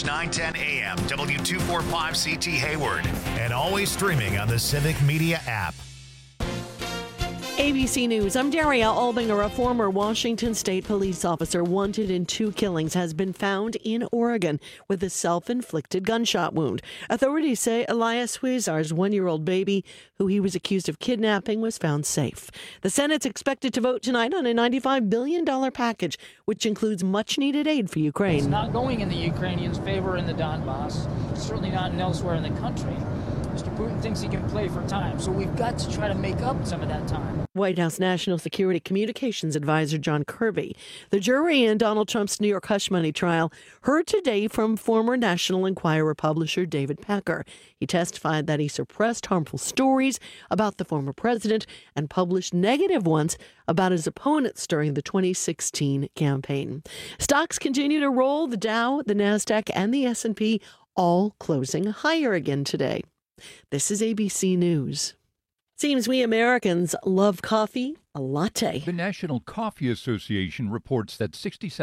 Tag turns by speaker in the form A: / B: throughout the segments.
A: News 910 AM, W245CT Hayward, and always streaming on the Civic Media app.
B: ABC News, I'm Daria Albinger. A former Washington State police officer wanted in 2 killings has been found in Oregon with a self-inflicted gunshot wound. Authorities say Elias Huizar's 1-year-old baby, who he was accused of kidnapping, was found safe. The Senate's expected to vote tonight on a $95 billion package, which includes much-needed aid for Ukraine.
C: It's not going in the Ukrainians' favor in the Donbass, certainly not elsewhere in the country. Mr. Putin thinks he can play for time, so we've got to try to make up some of that time.
B: White House National Security Communications Advisor John Kirby. The jury in Donald Trump's New York hush money trial heard today from former National Enquirer publisher David Packer. He testified that he suppressed harmful stories about the former president and published negative ones about his opponents during the 2016 campaign. Stocks continue to roll. The Dow, the Nasdaq, and the S&P all closing higher again today. This is ABC News. Seems we Americans love coffee, a latte.
D: The National Coffee Association reports that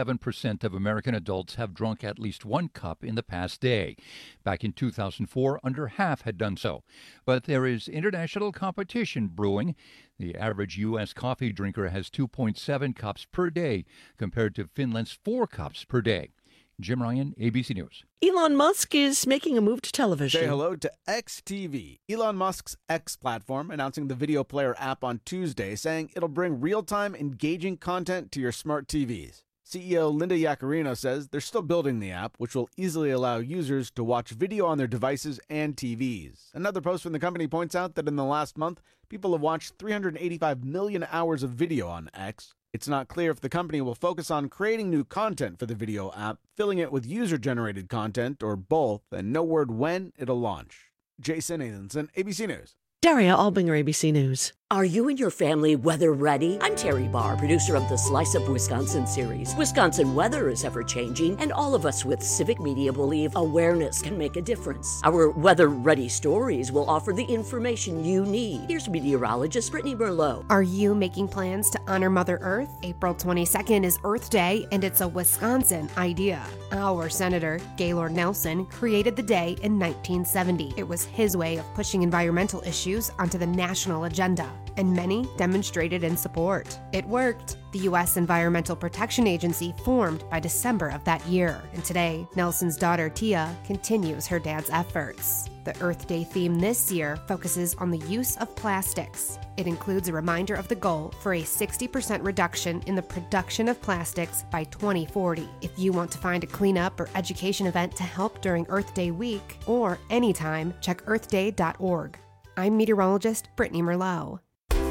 D: 67% of American adults have drunk at least 1 cup in the past day. Back in 2004, under half had done so. But there is international competition brewing. The average U.S. coffee drinker has 2.7 cups per day, compared to Finland's 4 cups per day. Jim Ryan, ABC News.
B: Elon Musk is making a move to television.
E: Say hello to XTV, Elon Musk's X platform, announcing the video player app on Tuesday, saying it'll bring real-time, engaging content to your smart TVs. CEO Linda Yaccarino says they're still building the app, which will easily allow users to watch video on their devices and TVs. Another post from the company points out that in the last month, people have watched 385 million hours of video on X. It's not clear if the company will focus on creating new content for the video app, filling it with user-generated content, or both, and no word when it'll launch. Jason Nathanson, ABC News.
B: Daria Albinger, ABC News.
F: Are you and your family weather ready? I'm Terry Barr, producer of the Slice of Wisconsin series. Wisconsin weather is ever-changing, and all of us with Civic Media believe awareness can make a difference. Our weather-ready stories will offer the information you need. Here's meteorologist Brittany Merlot.
G: Are you making plans to honor Mother Earth? April 22nd is Earth Day, and it's a Wisconsin idea. Our Senator, Gaylord Nelson, created the day in 1970. It was his way of pushing environmental issues onto the national agenda, and many demonstrated in support. It worked. The U.S. Environmental Protection Agency formed by December of that year, and today, Nelson's daughter Tia continues her dad's efforts. The Earth Day theme this year focuses on the use of plastics. It includes a reminder of the goal for a 60% reduction in the production of plastics by 2040. If you want to find a cleanup or education event to help during Earth Day week, or anytime, check earthday.org. I'm meteorologist Brittany Merlot.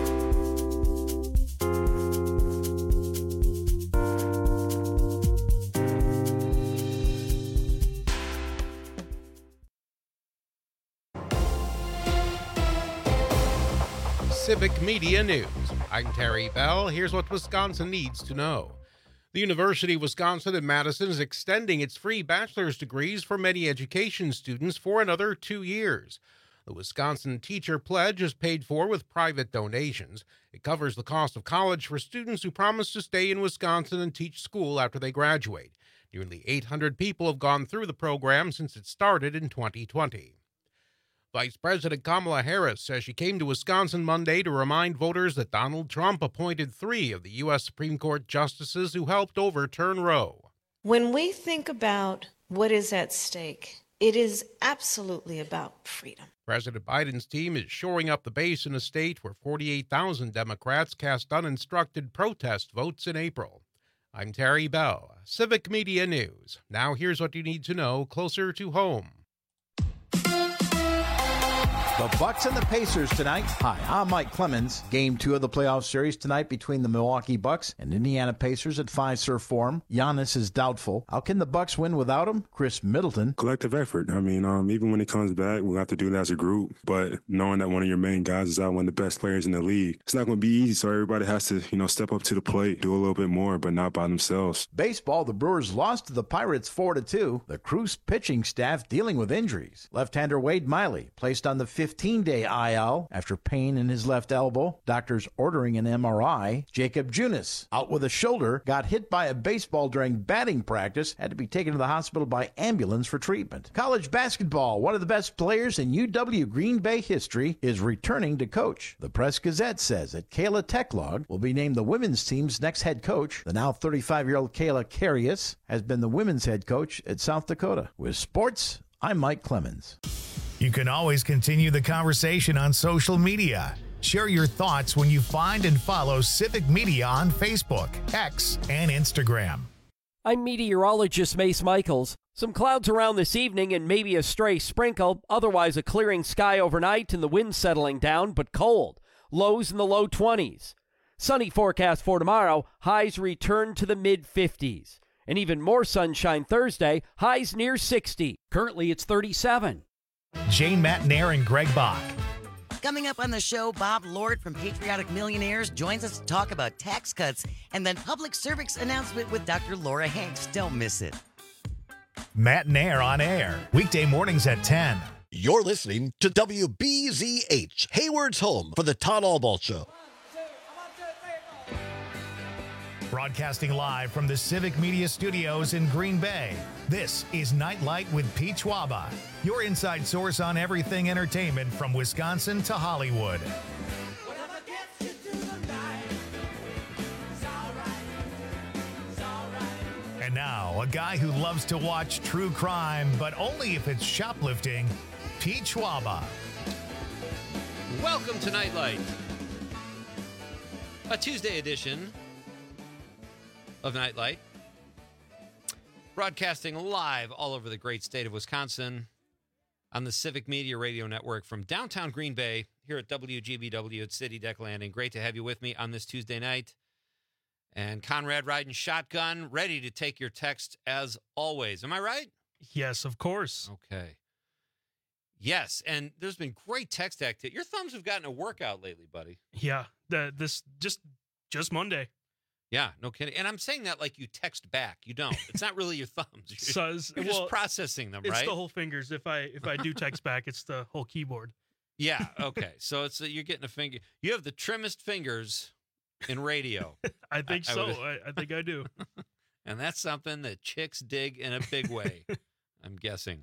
H: Civic Media News. I'm Terry Bell. Here's what Wisconsin needs to know. The University of Wisconsin in Madison is extending its free bachelor's degrees for many education students for another 2 years. The Wisconsin Teacher Pledge is paid for with private donations. It covers the cost of college for students who promise to stay in Wisconsin and teach school after they graduate. Nearly 800 people have gone through the program since it started in 2020. Vice President Kamala Harris says she came to Wisconsin Monday to remind voters that Donald Trump appointed 3 of the U.S. Supreme Court justices who helped overturn Roe.
I: When we think about what is at stake, it is absolutely about freedom.
H: President Biden's team is shoring up the base in a state where 48,000 Democrats cast uninstructed protest votes in April. I'm Terry Bell, Civic Media News. Now here's what you need to know closer to home.
J: The Bucks and the Pacers tonight. Hi, I'm Mike Clemens. Game 2 of the playoff series tonight between the Milwaukee Bucks and Indiana Pacers at Fiserv Forum. Giannis is doubtful. How can the Bucks win without him? Chris Middleton.
K: Collective effort. I mean, even when it comes back, we'll have to do that as a group. But knowing that one of your main guys is out, one of the best players in the league, it's not going to be easy. So everybody has to, step up to the plate, do a little bit more, but not by themselves.
J: Baseball, the Brewers lost to the Pirates 4-2. The Cruz pitching staff dealing with injuries. Left-hander Wade Miley placed on the 15 15-day IL after pain in his left elbow. Doctors ordering an MRI. Jacob Junis, out with a shoulder, got hit by a baseball during batting practice, had to be taken to the hospital by ambulance for treatment. College basketball, one of the best players in UW Green Bay history, is returning to coach. The Press-Gazette says that Kayla Techlog will be named the women's team's next head coach. The now 35-year-old Kayla Carius has been the women's head coach at South Dakota. With sports, I'm Mike Clemens.
A: You can always continue the conversation on social media. Share your thoughts when you find and follow Civic Media on Facebook, X, and Instagram.
L: I'm meteorologist Mace Michaels. Some clouds around this evening and maybe a stray sprinkle. Otherwise, a clearing sky overnight and the wind settling down, but cold. Lows in the low 20s. Sunny forecast for tomorrow. Highs return to the mid-50s. And even more sunshine Thursday. Highs near 60. Currently, it's 37.
A: Jane Matnair and Greg Bach.
M: Coming up on the show, Bob Lord from Patriotic Millionaires joins us to talk about tax cuts and then public service announcement with Dr. Laura Hanks. Don't miss it.
A: Matnair on air, weekday mornings at 10.
N: You're listening to WBZH, Hayward's home for the Todd Albaugh Show.
A: Broadcasting live from the Civic Media Studios in Green Bay, this is Nightlight with Pete Schwaba, your inside source on everything entertainment from Wisconsin to Hollywood. And now, a guy who loves to watch true crime, but only if it's shoplifting, Pete Schwaba.
O: Welcome to Nightlight, a Tuesday edition of Nightlight, broadcasting live all over the great state of Wisconsin on the Civic Media Radio Network from downtown Green Bay here at WGBW at City Deck Landing. Great to have you with me on this Tuesday night. And Conrad riding shotgun, ready to take your text as always. Am I right?
P: Yes, of course.
O: Okay. Yes, and there's been great text activity. Your thumbs have gotten a workout lately, buddy.
P: Yeah, this just Monday.
O: Yeah, no kidding. And I'm saying that like you text back. You don't. It's not really your thumbs. You're just processing them, right?
P: It's the whole fingers. If I do text back, it's the whole keyboard.
O: Yeah, okay. So it's you're getting a finger. You have the trimmest fingers in radio.
P: I think so. I think I do.
O: And that's something that chicks dig in a big way, I'm guessing.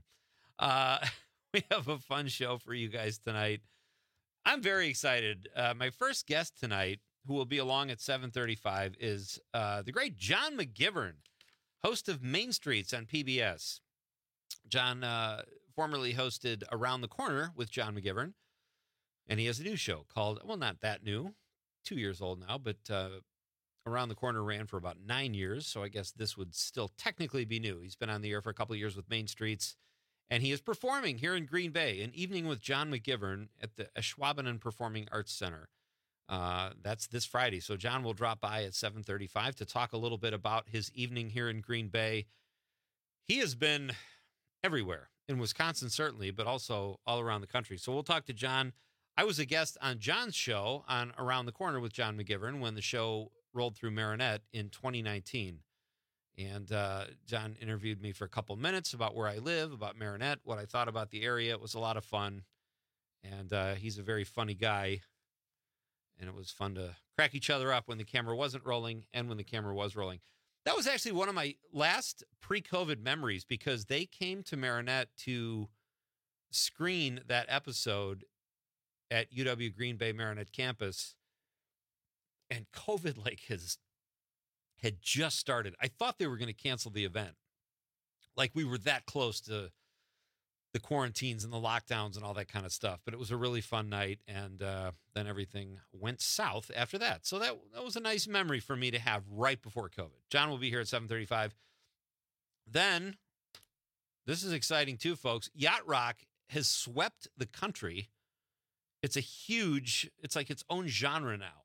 O: We have a fun show for you guys tonight. I'm very excited. My first guest tonight, who will be along at 7:35, is the great John McGivern, host of Main Streets on PBS. John formerly hosted Around the Corner with John McGivern, and he has a new show called, well, not that new, 2 years old now, but Around the Corner ran for about 9 years, so I guess this would still technically be new. He's been on the air for a couple of years with Main Streets, and he is performing here in Green Bay, an evening with John McGivern at the Ashwaubenon Performing Arts Center. That's this Friday. So John will drop by at 7:35 to talk a little bit about his evening here in Green Bay. He has been everywhere, in Wisconsin certainly, but also all around the country. So we'll talk to John. I was a guest on John's show on Around the Corner with John McGivern when the show rolled through Marinette in 2019. And John interviewed me for a couple minutes about where I live, about Marinette, what I thought about the area. It was a lot of fun. And he's a very funny guy. And it was fun to crack each other up when the camera wasn't rolling and when the camera was rolling. That was actually one of my last pre-COVID memories because they came to Marinette to screen that episode at UW Green Bay Marinette campus. And COVID had just started. I thought they were going to cancel the event. Like we were that close to the quarantines and the lockdowns and all that kind of stuff. But it was a really fun night, and then everything went south after that. So that was a nice memory for me to have right before COVID. John will be here at 7:35. Then, this is exciting too, folks. Yacht Rock has swept the country. It's like its own genre now.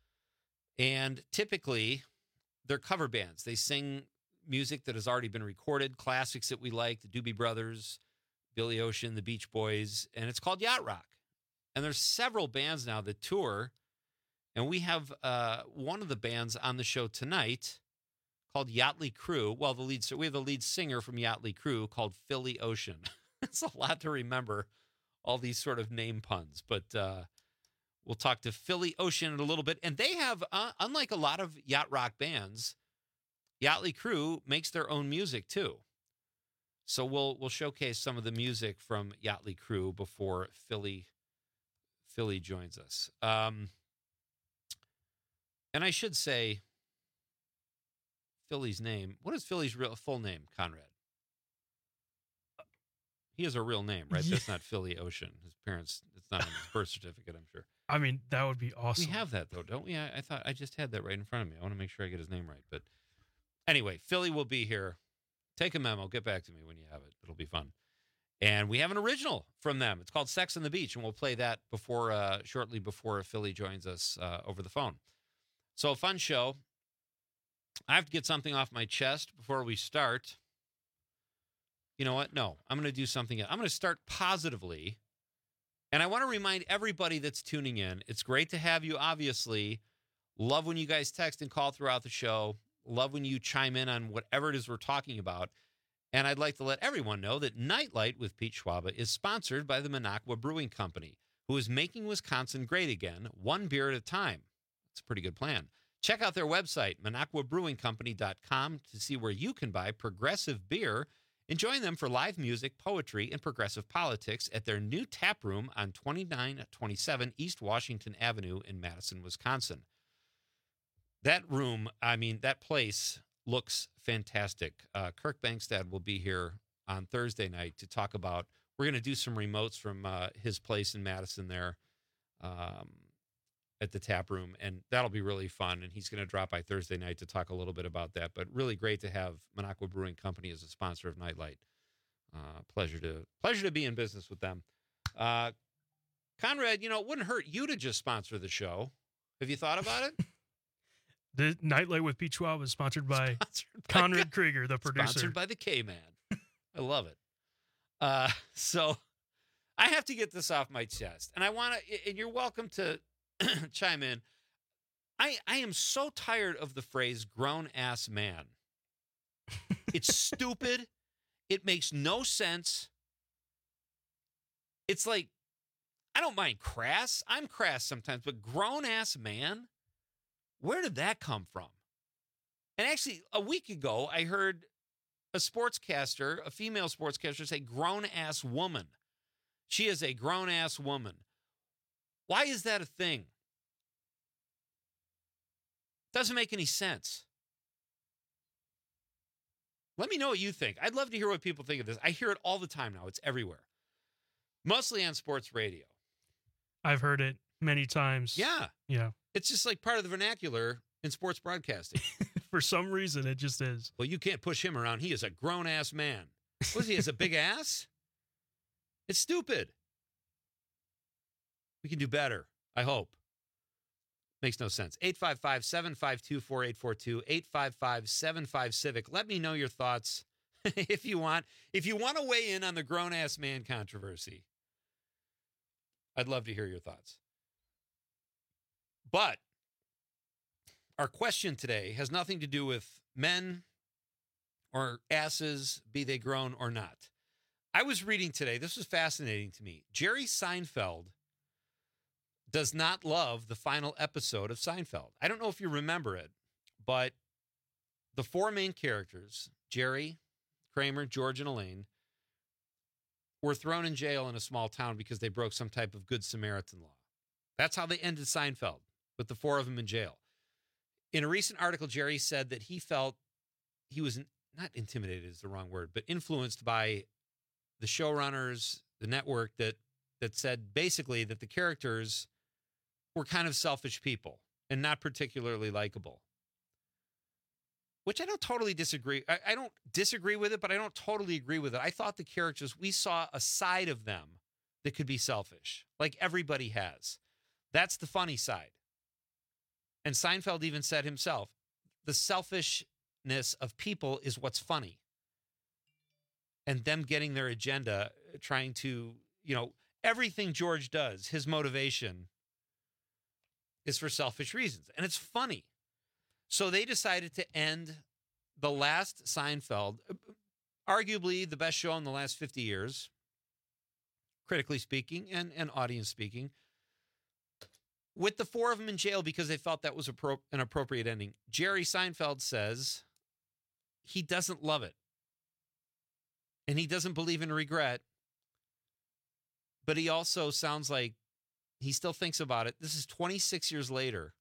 O: And typically, they're cover bands. They sing music that has already been recorded, classics that we like, the Doobie Brothers, Billy Ocean, the Beach Boys, and it's called Yacht Rock. And there's several bands now that tour, and we have one of the bands on the show tonight called Yachtly Crew. Well, we have the lead singer from Yachtly Crew called Philly Ocean. It's a lot to remember all these sort of name puns. But we'll talk to Philly Ocean in a little bit. And they have, unlike a lot of yacht rock bands, Yachtly Crew makes their own music too. So we'll showcase some of the music from Yachtly Crew before Philly joins us. And I should say Philly's name. What is Philly's full name, Conrad? He has a real name, right?
P: Yeah.
O: That's not Philly Ocean. His parents, it's not on his birth certificate, I'm sure.
P: I mean, that would be awesome.
O: We have that, though, don't we? I thought I just had that right in front of me. I want to make sure I get his name right. But anyway, Philly will be here. Take a memo. Get back to me when you have it. It'll be fun. And we have an original from them. It's called Sex on the Beach, and we'll play that shortly before Philly joins us over the phone. So a fun show. I have to get something off my chest before we start. You know what? No, I'm going to do something else. I'm going to start positively. And I want to remind everybody that's tuning in, it's great to have you, obviously. Love when you guys text and call throughout the show. Love when you chime in on whatever it is we're talking about. And I'd like to let everyone know that Nightlight with Pete Schwaba is sponsored by the Minocqua Brewing Company, who is making Wisconsin great again, one beer at a time. It's a pretty good plan. Check out their website, MinocquaBrewingCompany.com, to see where you can buy progressive beer and join them for live music, poetry, and progressive politics at their new tap room on 2927 East Washington Avenue in Madison, Wisconsin. That room, that place looks fantastic. Kirk Bangstad will be here on Thursday night to talk about, we're going to do some remotes from his place in Madison there at the tap room, and that'll be really fun. And he's going to drop by Thursday night to talk a little bit about that. But really great to have Minocqua Brewing Company as a sponsor of Nightlight. Pleasure to be in business with them. Conrad, it wouldn't hurt you to just sponsor the show. Have you thought about it?
P: The Nightlight with Pete Schwab is sponsored by Conrad Krieger, the producer.
O: Sponsored by the K-Man. I love it. So I have to get this off my chest. And I want to, and you're welcome to chime in. I am so tired of the phrase grown-ass man. It's stupid. It makes no sense. It's like, I don't mind crass. I'm crass sometimes, but grown-ass man? Where did that come from? And actually, a week ago, I heard a female sportscaster say grown-ass woman. She is a grown-ass woman. Why is that a thing? Doesn't make any sense. Let me know what you think. I'd love to hear what people think of this. I hear it all the time now. It's everywhere. Mostly on sports radio.
P: I've heard it many times.
O: Yeah.
P: Yeah.
O: It's just like part of the vernacular in sports broadcasting.
P: For some reason, it just is.
O: Well, you can't push him around. He is a grown-ass man. What is he, has a big ass? It's stupid. We can do better, I hope. Makes no sense. 855-752-4842, 855-75-CIVIC. Let me know your thoughts if you want. If you want to weigh in on the grown-ass man controversy, I'd love to hear your thoughts. But our question today has nothing to do with men or asses, be they grown or not. I was reading today, this was fascinating to me. Jerry Seinfeld does not love the final episode of Seinfeld. I don't know if you remember it, but the four main characters, Jerry, Kramer, George, and Elaine, were thrown in jail in a small town because they broke some type of Good Samaritan law. That's how they ended Seinfeld, with the four of them in jail. In a recent article, Jerry said that he felt he was not intimidated is the wrong word, but influenced by the showrunners, the network that said basically that the characters were kind of selfish people and not particularly likable. Which I don't totally disagree. I don't disagree with it, but I don't totally agree with it. I thought the characters, we saw a side of them that could be selfish, like everybody has. That's the funny side. And Seinfeld even said himself, the selfishness of people is what's funny. And them getting their agenda, trying to, everything George does, his motivation is for selfish reasons. And it's funny. So they decided to end the last Seinfeld, arguably the best show in the last 50 years. critically speaking and audience speaking, with the four of them in jail because they felt that was an appropriate ending. Jerry Seinfeld says he doesn't love it. And he doesn't believe in regret. But he also sounds like he still thinks about it. This is 26 years later.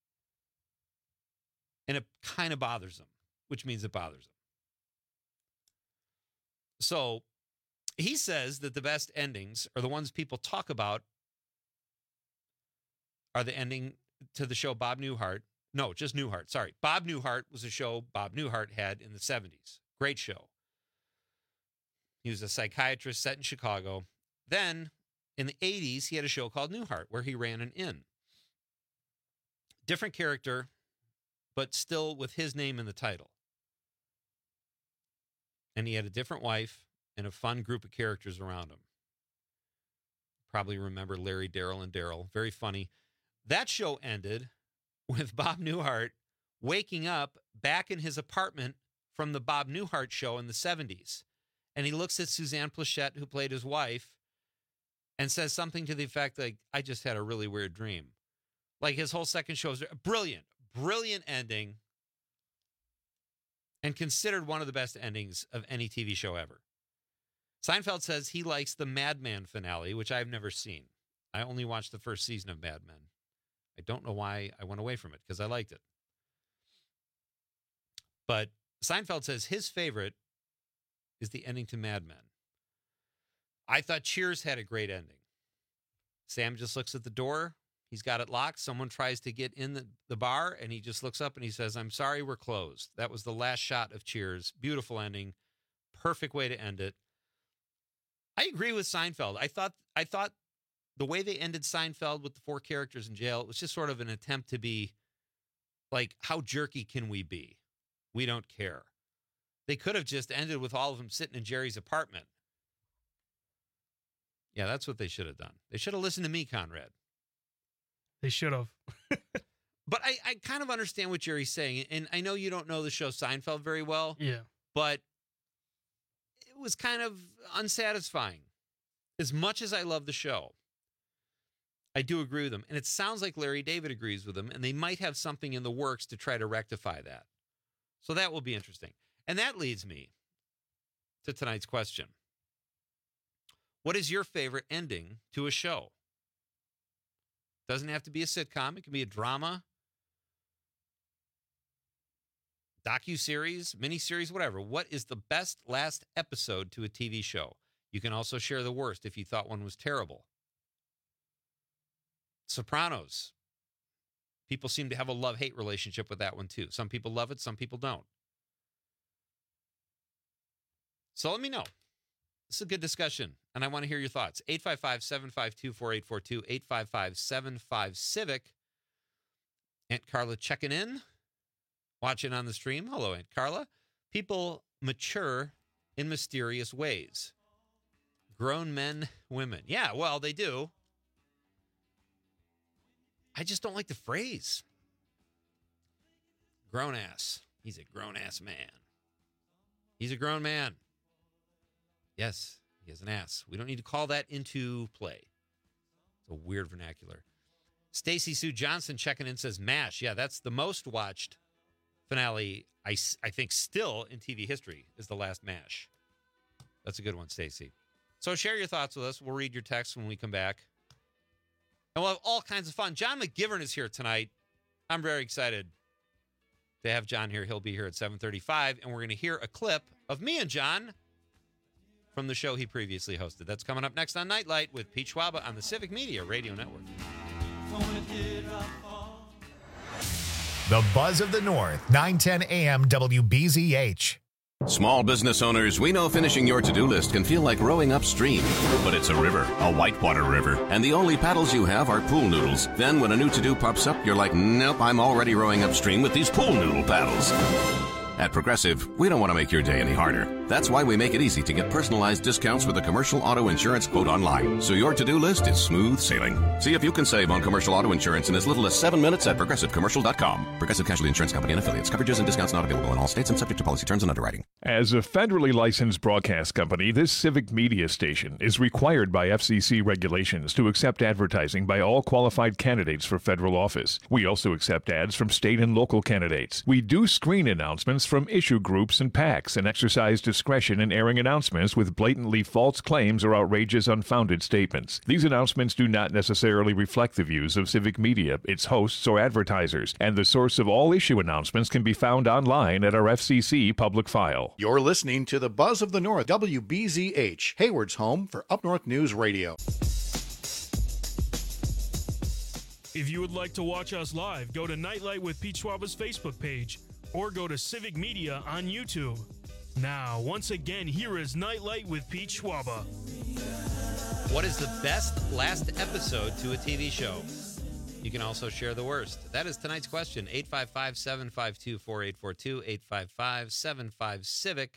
O: And it kind of bothers him, which means it bothers him. So he says that the best endings are the ones people talk about are the ending to the show Bob Newhart. No, just Newhart. Sorry. Bob Newhart was a show Bob Newhart had in the 70s. Great show. He was a psychiatrist set in Chicago. Then in the 80s, he had a show called Newhart where he ran an inn. Different character, but still with his name in the title. And he had a different wife and a fun group of characters around him. Probably remember Larry, Daryl, and Daryl. Very funny. That show ended with Bob Newhart waking up back in his apartment from the Bob Newhart show in the 70s. And he looks at Suzanne Plachette, who played his wife, and says something to the effect like, I just had a really weird dream. Like his whole second show is brilliant, brilliant ending, and considered one of the best endings of any TV show ever. Seinfeld says he likes the Mad Men finale, which I've never seen. I only watched the first season of Mad Men. I don't know why I went away from it, because I liked it. But Seinfeld says his favorite is the ending to Mad Men. I thought Cheers had a great ending. Sam just looks at the door. He's got it locked. Someone tries to get in the bar, and he just looks up and he says, I'm sorry, we're closed. That was the last shot of Cheers. Beautiful ending. Perfect way to end it. I agree with Seinfeld. I thought the way they ended Seinfeld with the four characters in jail, it was just sort of an attempt to be like, how jerky can we be? We don't care. They could have just ended with all of them sitting in Jerry's apartment. Yeah, that's what they should have done. They should have listened to me, Conrad.
P: They should have.
O: But I kind of understand what Jerry's saying. And I know you don't know the show Seinfeld very well.
P: Yeah.
O: But it was kind of unsatisfying. As much as I love the show, I do agree with them. And it sounds like Larry David agrees with them. And they might have something in the works to try to rectify that. So that will be interesting. And that leads me to tonight's question. What is your favorite ending to a show? Doesn't have to be a sitcom. It can be a drama, docuseries, miniseries, whatever. What is the best last episode to a TV show? You can also share the worst if you thought one was terrible. Sopranos. People seem to have a love-hate relationship with that one, too. Some people love it, some people don't. So let me know. This is a good discussion, and I want to hear your thoughts. 855-752-4842, 855-75-CIVIC. Aunt Carla checking in, watching on the stream. Hello, Aunt Carla. People mature in mysterious ways. Grown men, women. Yeah, well, they do. I just don't like the phrase. Grown ass. He's a grown ass man. He's a grown man. Yes, he has an ass. We don't need to call that into play. It's a weird vernacular. Stacy Sue Johnson checking in says MASH. Yeah, that's the most watched finale, I think, still in TV history is the last MASH. That's a good one, Stacy. So share your thoughts with us. We'll read your text when we come back. And we'll have all kinds of fun. John McGivern is here tonight. I'm very excited to have John here. He'll be here at 7:35, and we're going to hear a clip of me and John from the show he previously hosted. That's coming up next on Nightlight with Pete Schwaba on the Civic Media Radio Network.
A: The Buzz of the North, 910 AM WBZH.
Q: Small business owners, we know finishing your to-do list can feel like rowing upstream. But it's a river, a whitewater river, and the only paddles you have are pool noodles. Then when a new to-do pops up, you're like, nope, I'm already rowing upstream with these pool noodle paddles. At Progressive, we don't want to make your day any harder. That's why we make it easy to get personalized discounts with a commercial auto insurance quote online, so your to-do list is smooth sailing. See if you can save on commercial auto insurance in as little as 7 minutes at ProgressiveCommercial.com. Progressive Casualty Insurance Company and affiliates. Coverages and discounts not available in all states and subject to policy terms and underwriting.
R: As a federally licensed broadcast company, this civic media station is required by FCC regulations to accept advertising by all qualified candidates for federal office. We also accept ads from state and local candidates. We do screen announcements from issue groups and PACs and exercise discretion in airing announcements with blatantly false claims or outrageous unfounded statements. These announcements do not necessarily reflect the views of Civic Media, its hosts, or advertisers, and the source of all issue announcements can be found online at our FCC public file.
S: You're listening to the Buzz of the North, WBZH, Hayward's home for Up North News Radio.
P: If you would like to watch us live, go to Nightlight with Pete Schwaba's Facebook page or go to Civic Media on YouTube. Now, once again, here is Nightlight with Pete Schwaba.
O: What is the best last episode to a TV show? You can also share the worst. That is tonight's question. 855-752-4842, 855-75-CIVIC.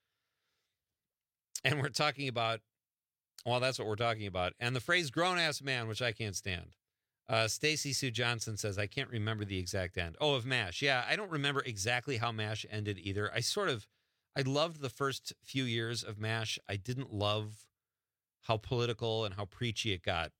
O: And we're talking about, well, that's what we're talking about. And the phrase grown-ass man, which I can't stand. Stacy Sue Johnson says, I can't remember the exact end. Oh, of MASH. Yeah, I don't remember exactly how MASH ended either. I loved the first few years of MASH. I didn't love how political and how preachy it got.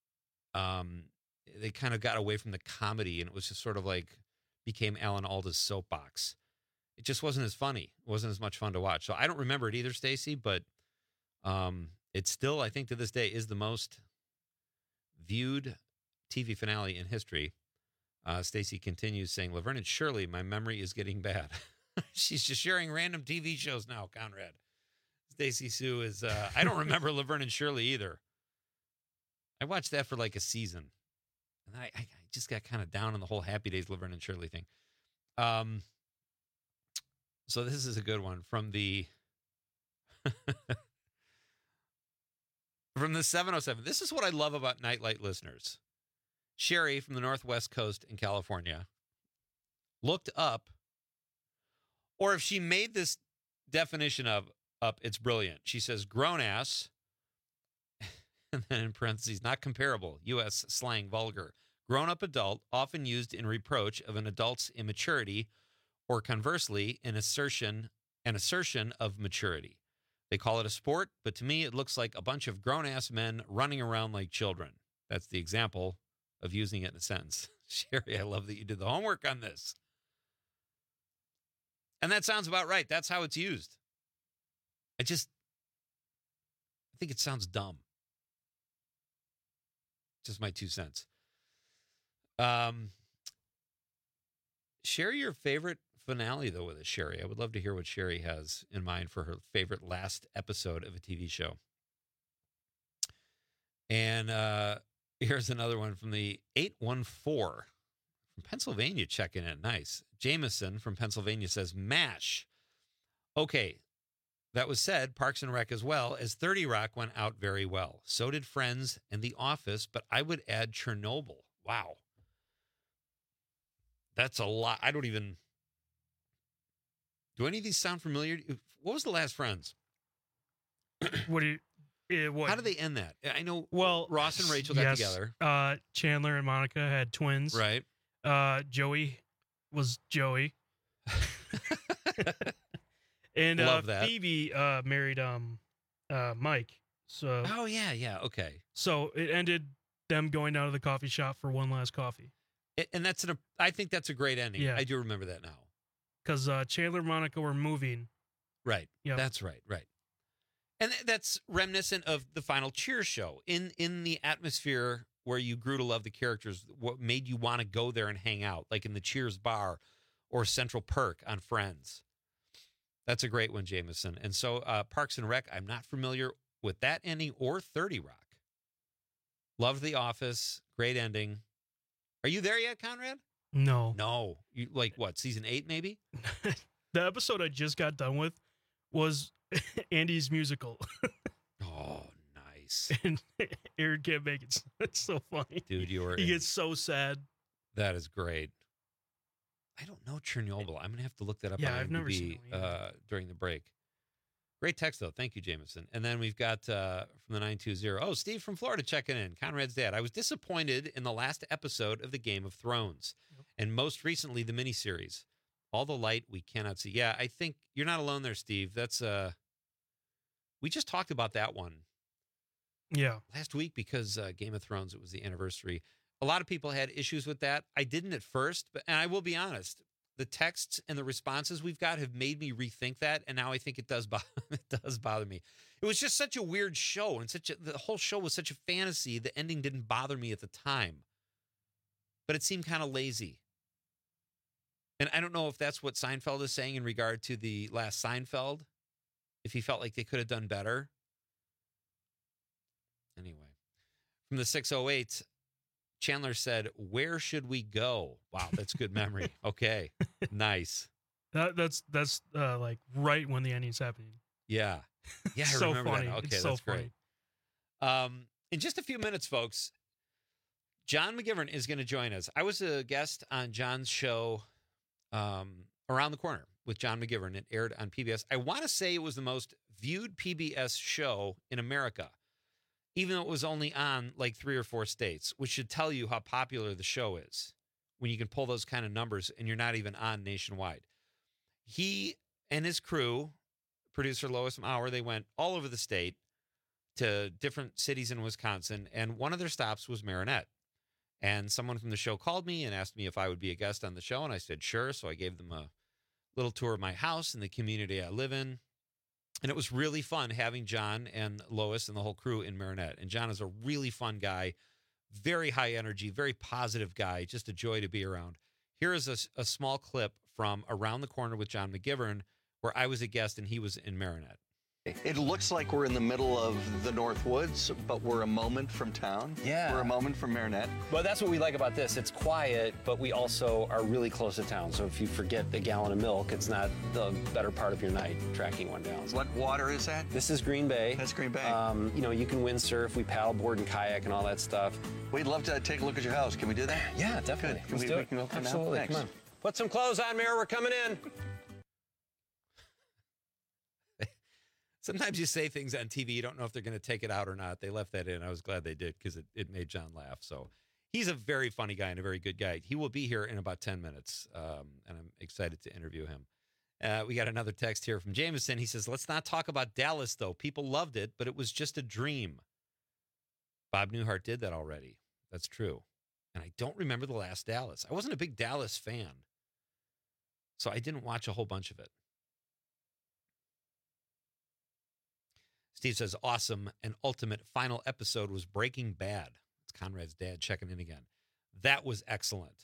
O: They kind of got away from the comedy, and it was just sort of like became Alan Alda's soapbox. It just wasn't as funny. It wasn't as much fun to watch. So I don't remember it either, Stacy, but it still, I think to this day, is the most viewed TV finale in history. Stacy continues saying, Laverne and Shirley, my memory is getting bad. She's just sharing random TV shows now, Conrad. Stacy Sue is, I don't remember Laverne and Shirley either. I watched that for like a season. And I just got kind of down on the whole Happy Days Laverne and Shirley thing. So this is a good one from the from the 707. This is what I love about Nightlight listeners. Sherry from the Northwest Coast in California looked up, or if she made this definition up, it's brilliant. She says, grown ass, and then in parentheses, not comparable, U.S. slang vulgar. Grown-up adult, often used in reproach of an adult's immaturity, or conversely, an assertion of maturity. They call it a sport, but to me, it looks like a bunch of grown-ass men running around like children. That's the example of using it in a sentence. Sherry, I love that you did the homework on this. And that sounds about right. That's how it's used. I think it sounds dumb. Just my 2 cents. Share your favorite finale, though, with us, Sherry. I would love to hear what Sherry has in mind for her favorite last episode of a TV show. And here's another one from the 814 from Pennsylvania checking in. Nice. Jameson from Pennsylvania says, MASH. Okay, that was said, Parks and Rec as well, as 30 Rock went out very well. So did Friends and The Office, but I would add Chernobyl. Wow. That's a lot. I don't even... Do any of these sound familiar? What was the last Friends?
P: What do you...
O: How do they end that? I know
P: well,
O: Ross and Rachel got together.
P: Chandler and Monica had twins.
O: Right.
P: Joey was Joey. And
O: Love that.
P: Phoebe married Mike. So
O: Oh, yeah. Okay.
P: So it ended them going down to the coffee shop for one last coffee.
O: And I think that's a great ending.
P: Yeah.
O: I do remember that now.
P: Because Chandler and Monica were moving.
O: Right.
P: Yep.
O: That's right. And that's reminiscent of the final Cheers show. In the atmosphere where you grew to love the characters, what made you want to go there and hang out, like in the Cheers bar or Central Perk on Friends. That's a great one, Jameson. And so Parks and Rec, I'm not familiar with that ending or 30 Rock. Loved The Office. Great ending. Are you there yet, Conrad?
P: No.
O: You like what, season 8 maybe?
P: The episode I just got done with was Andy's musical.
O: Oh, nice.
P: And Aaron can't make it. It's so funny.
O: Dude,
P: he gets so sad.
O: That is great. I don't know Chernobyl. I'm going to have to look that up
T: Yeah,
O: on
T: I've never seen
O: IMDb during the break. Great text, though. Thank you, Jameson. And then we've got from the 920. Oh, Steve from Florida checking in. Conrad's dad. I was disappointed in the last episode of the Game of Thrones, and most recently the miniseries. All the light we cannot see. Yeah, I think you're not alone there, Steve. That's we just talked about that one.
T: Yeah.
O: Last week because Game of Thrones, it was the anniversary. A lot of people had issues with that. I didn't at first, and I will be honest. The texts and the responses we've got have made me rethink that, and now I think it does bother me. It was just such a weird show, and the whole show was such a fantasy. The ending didn't bother me at the time, but it seemed kind of lazy. And I don't know if that's what Seinfeld is saying in regard to the last Seinfeld, if he felt like they could have done better. Anyway, from the 608, Chandler said, "Where should we go?" Wow, that's good memory. Okay, nice.
T: That's like right when the ending's happening.
O: Yeah, I
T: so
O: remember
T: funny.
O: that. Okay,
T: it's so
O: that's
T: funny.
O: great. In just a few minutes, folks, John McGivern is going to join us. I was a guest on John's show, Around the Corner with John McGivern. It aired on PBS. I want to say it was the most viewed PBS show in America, even though it was only on like 3 or 4 states, which should tell you how popular the show is when you can pull those kind of numbers and you're not even on nationwide. He and his crew, producer Lois Maurer, they went all over the state to different cities in Wisconsin, and one of their stops was Marinette. And someone from the show called me and asked me if I would be a guest on the show, and I said sure. So I gave them a little tour of my house and the community I live in. And it was really fun having John and Lois and the whole crew in Marinette. And John is a really fun guy, very high energy, very positive guy, just a joy to be around. Here is a small clip from Around the Corner with John McGivern, where I was a guest and he was in Marinette.
U: It looks like we're in the middle of the North Woods, but we're a moment from town.
V: Yeah.
U: We're a moment from Marinette.
V: Well, that's what we like about this. It's quiet, but we also are really close to town. So if you forget a gallon of milk, it's not the better part of your night tracking one down.
U: What water is that?
V: This is Green Bay.
U: That's Green Bay.
V: You can windsurf, we paddleboard and kayak and all that stuff.
U: We'd love to take a look at your house. Can we do that?
V: Yeah, definitely.
U: Good. Can we can open
V: Absolutely.
U: Now?
V: Come on. Put some clothes on, Mayor. We're coming in.
O: Sometimes you say things on TV, you don't know if they're going to take it out or not. They left that in. I was glad they did because it made John laugh. So he's a very funny guy and a very good guy. He will be here in about 10 minutes, and I'm excited to interview him. We got another text here from Jameson. He says, "Let's not talk about Dallas, though. People loved it, but it was just a dream." Bob Newhart did that already. That's true. And I don't remember the last Dallas. I wasn't a big Dallas fan, so I didn't watch a whole bunch of it. Steve says, "Awesome and ultimate final episode was Breaking Bad." It's Conrad's dad checking in again. That was excellent.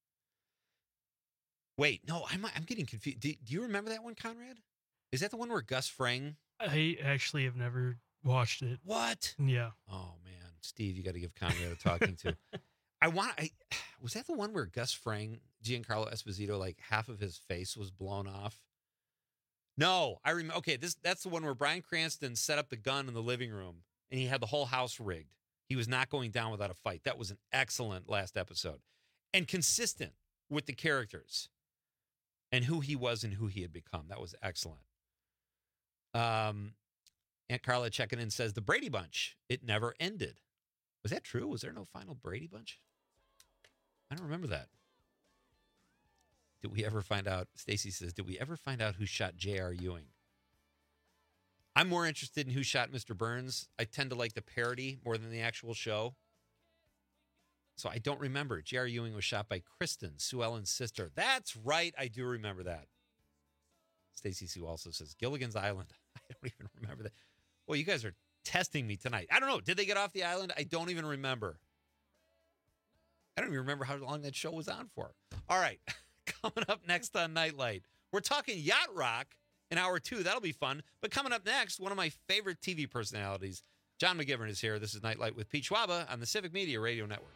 O: Wait, no, I'm getting confused. Do you remember that one, Conrad? Is that the one where Gus Fring?
T: I actually have never watched it.
O: What?
T: Yeah.
O: Oh, man. Steve, you got to give Conrad a talking to. Was that the one where Gus Fring, Giancarlo Esposito, like half of his face was blown off? No, I remember. Okay, that's the one where Bryan Cranston set up the gun in the living room and he had the whole house rigged. He was not going down without a fight. That was an excellent last episode and consistent with the characters and who he was and who he had become. That was excellent. Aunt Carla checking in says, "The Brady Bunch, it never ended." Was that true? Was there no final Brady Bunch? I don't remember that. Did we ever find out? Stacy says, "Did we ever find out who shot J.R. Ewing?" I'm more interested in who shot Mr. Burns. I tend to like the parody more than the actual show. So I don't remember. J.R. Ewing was shot by Kristen, Sue Ellen's sister. That's right. I do remember that. Stacy Sue also says, "Gilligan's Island." I don't even remember that. Well, you guys are testing me tonight. I don't know. Did they get off the island? I don't even remember. I don't even remember how long that show was on for. All right. Coming up next on Nightlight, we're talking yacht rock in hour 2. That'll be fun. But coming up next, one of my favorite TV personalities, John McGivern, is here. This is Nightlight with Pete Schwaba on the Civic Media Radio Network.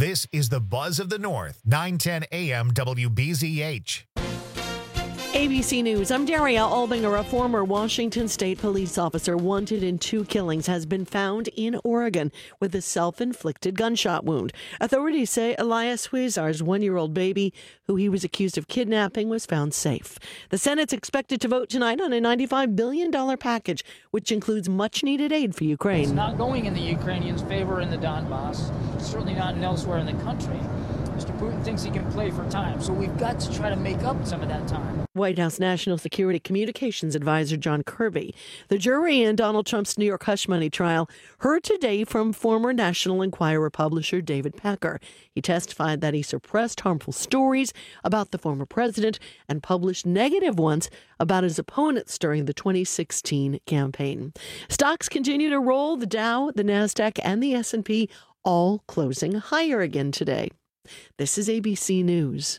A: This is the Buzz of the North, 910 AM WBZH.
B: ABC News. I'm Daria Albinger. A former Washington State police officer wanted in 2 killings has been found in Oregon with a self-inflicted gunshot wound. Authorities say Elias Huizar's 1-year-old baby, who he was accused of kidnapping, was found safe. The Senate's expected to vote tonight on a $95 billion package, which includes much-needed aid for Ukraine.
C: It's not going in the Ukrainians' favor in the Donbass, certainly not elsewhere in the country. Mr. Putin thinks he can play for time, so we've got to try to make up some of that time.
B: White House National Security Communications Advisor John Kirby. The jury in Donald Trump's New York hush money trial heard today from former National Enquirer publisher David Packer. He testified that he suppressed harmful stories about the former president and published negative ones about his opponents during the 2016 campaign. Stocks continue to roll. The Dow, the Nasdaq, and the S&P all closing higher again today. This is ABC News.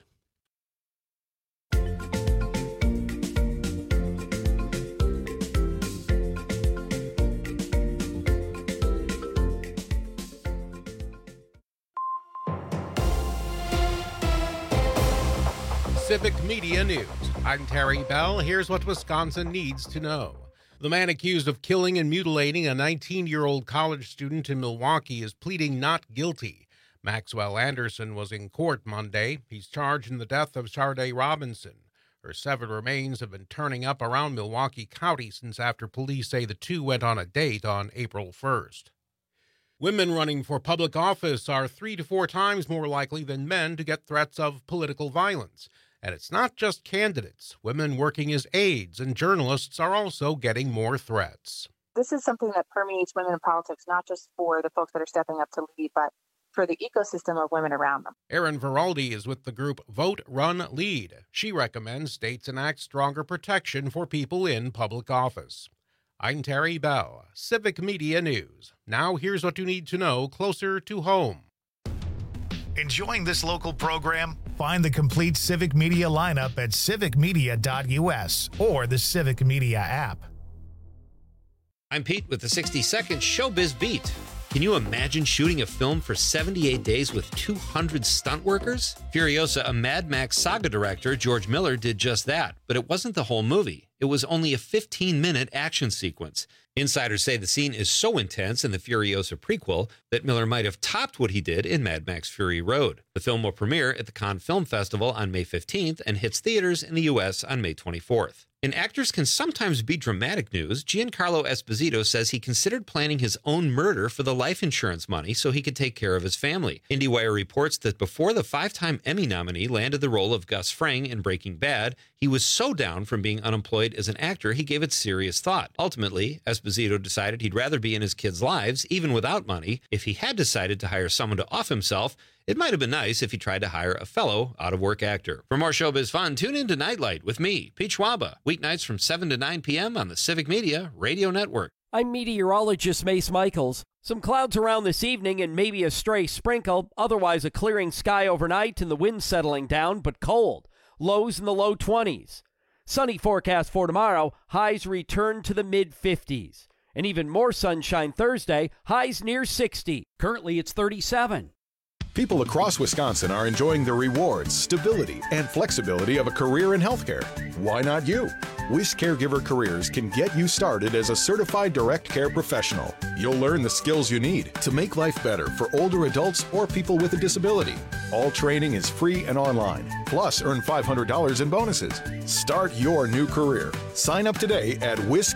H: Civic Media News. I'm Terry Bell. Here's what Wisconsin needs to know. The man accused of killing and mutilating a 19-year-old college student in Milwaukee is pleading not guilty. Maxwell Anderson was in court Monday. He's charged in the death of Sharday Robinson. Her severed remains have been turning up around Milwaukee County since after police say the two went on a date on April 1st. Women running for public office are 3 to 4 times more likely than men to get threats of political violence. And it's not just candidates. Women working as aides and journalists are also getting more threats.
D: This is something that permeates women in politics, not just for the folks that are stepping up to lead, but for the ecosystem of women around them.
H: Erin Veraldi is with the group Vote, Run, Lead. She recommends states enact stronger protection for people in public office. I'm Terry Bell, Civic Media News. Now here's what you need to know closer to home.
A: Enjoying this local program? Find the complete Civic Media lineup at civicmedia.us or the Civic Media app.
O: I'm Pete with the 60-second Showbiz Beat. Can you imagine shooting a film for 78 days with 200 stunt workers? Furiosa, a Mad Max saga director, George Miller, did just that, but it wasn't the whole movie. It was only a 15-minute action sequence. Insiders say the scene is so intense in the Furiosa prequel that Miller might have topped what he did in Mad Max Fury Road. The film will premiere at the Cannes Film Festival on May 15th and hits theaters in the U.S. on May 24th. In actors can sometimes be dramatic news, Giancarlo Esposito says he considered planning his own murder for the life insurance money so he could take care of his family. IndieWire reports that before the 5-time Emmy nominee landed the role of Gus Fring in Breaking Bad, he was so down from being unemployed as an actor he gave it serious thought. Ultimately, Esposito decided he'd rather be in his kids' lives, even without money. If he had decided to hire someone to off himself, it might have been nice if he tried to hire a fellow out-of-work actor. For more showbiz fun, tune in to Nightlight with me, Pete Schwaba, weeknights from 7 to 9 p.m. on the Civic Media Radio Network.
L: I'm meteorologist Mace Michaels. Some clouds around this evening and maybe a stray sprinkle. Otherwise, a clearing sky overnight and the wind settling down, but cold. Lows in the low 20s. Sunny forecast for tomorrow. Highs return to the mid-50s. And even more sunshine Thursday. Highs near 60. Currently, it's 37.
W: People across Wisconsin are enjoying the rewards, stability, and flexibility of a career in healthcare. Why not you? WIS Caregiver Careers can get you started as a certified direct care professional. You'll learn the skills you need to make life better for older adults or people with a disability. All training is free and online. Plus, earn $500 in bonuses. Start your new career. Sign up today at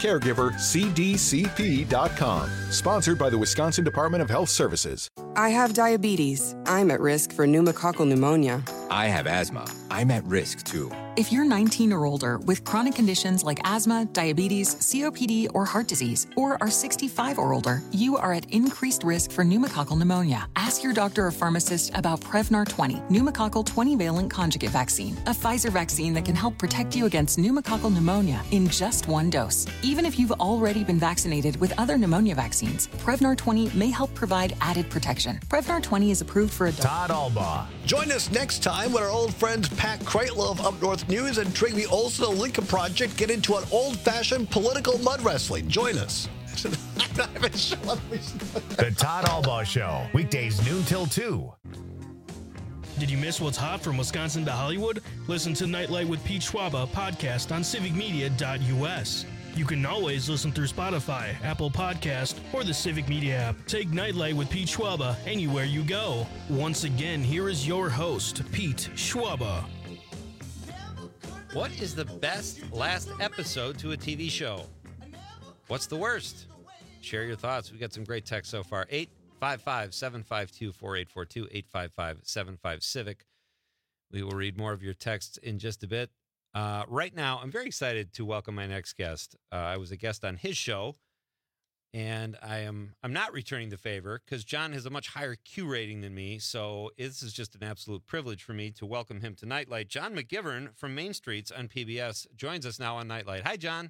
W: WisCaregiverCDCP.com. Sponsored by the Wisconsin Department of Health Services.
X: I have diabetes. I'm at risk for pneumococcal pneumonia.
Y: I have asthma. I'm at risk too.
Z: If you're 19 or older with chronic conditions like asthma, diabetes, COPD, or heart disease, or are 65 or older, you are at increased risk for pneumococcal pneumonia. Ask your doctor or pharmacist about Prevnar 20, pneumococcal 20-valent conjugate vaccine, a Pfizer vaccine that can help protect you against pneumococcal pneumonia in just one dose. Even if you've already been vaccinated with other pneumonia vaccines, Prevnar 20 may help provide added protection. Prevnar 20 is approved for adults.
A: Todd Albaugh.
N: Join us next time when our old friends Pat Kreitlow of Up North News and Trigby Olson of Lincoln Project get into an old-fashioned political mud wrestling. Join us.
A: The Todd Albaugh Show, weekdays noon till 2.
P: Did you miss what's hot from Wisconsin to Hollywood? Listen to Nightlight with Pete Schwaba podcast on civicmedia.us. You can always listen through Spotify, Apple Podcast, or the Civic Media app. Take Nightlight with Pete Schwaba anywhere you go. Once again, here is your host, Pete Schwaba.
O: What is the best last episode to a TV show? What's the worst? Share your thoughts. We got some great text so far. 855-752-4842, 855-75-CIVIC. We will read more of your texts in just a bit. Right now, I'm very excited to welcome my next guest. I was a guest on his show, and I'm not returning the favor because John has a much higher Q rating than me, so this is just an absolute privilege for me to welcome him to Nightlight. John McGivern from Main Streets on PBS joins us now on Nightlight. Hi, John.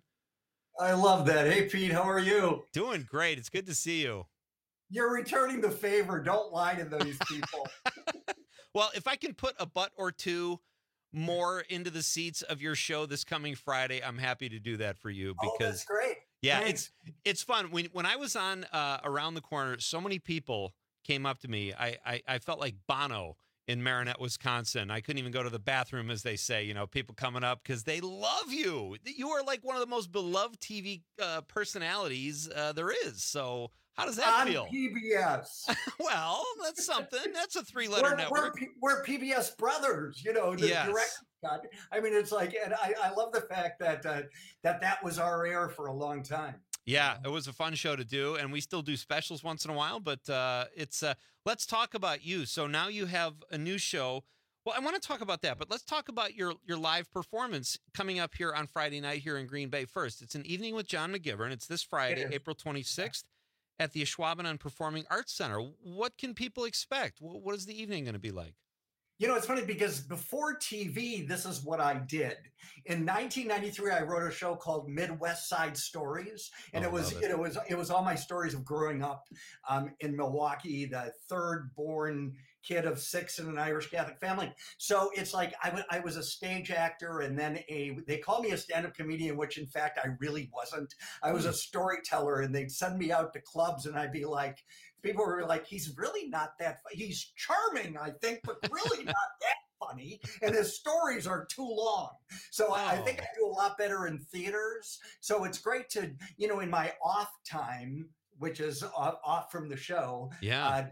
E: I love that. Hey, Pete, how are you?
O: Doing great. It's good to see you.
E: You're returning the favor. Don't lie to these people.
O: Well, if I can put a butt or two more into the seats of your show this coming Friday, I'm happy to do that for you because
E: that's great.
O: Yeah,
E: Thanks.
O: it's fun. When I was on Around the Corner, so many people came up to me. I felt like Bono in Marinette, Wisconsin. I couldn't even go to the bathroom, as they say. You know, people coming up because they love you. You are like one of the most beloved TV personalities there is. So how does that feel?
E: On PBS.
O: Well, that's something. That's a three-letter network.
E: We're PBS brothers, you know, the
O: Yes.
E: direct. I mean, it's like, and I love the fact that that was our air for a long time.
O: Yeah, it was a fun show to do, and we still do specials once in a while, but it's let's talk about you. So now you have a new show. Well, I want to talk about that, but let's talk about your live performance coming up here on Friday night here in Green Bay first. It's an evening with John McGivern. It's this Friday, April 26th, at the Ashwaubenon Performing Arts Center. What can people expect? What is the evening going to be like?
E: You know, it's funny because before TV, this is what I did. In 1993, I wrote a show called Midwest Side Stories, and it was all my stories of growing up in Milwaukee, the third born kid of 6 in an Irish Catholic family. So it's like I was a stage actor, and then they called me a stand-up comedian, which in fact I really wasn't. I was a storyteller, and they'd send me out to clubs, and I'd be like, people were like, he's really not that funny. He's charming, I think, but really not that funny. And his stories are too long. So I think I do a lot better in theaters. So it's great to, you know, in my off time, which is off from the show.
O: Yeah.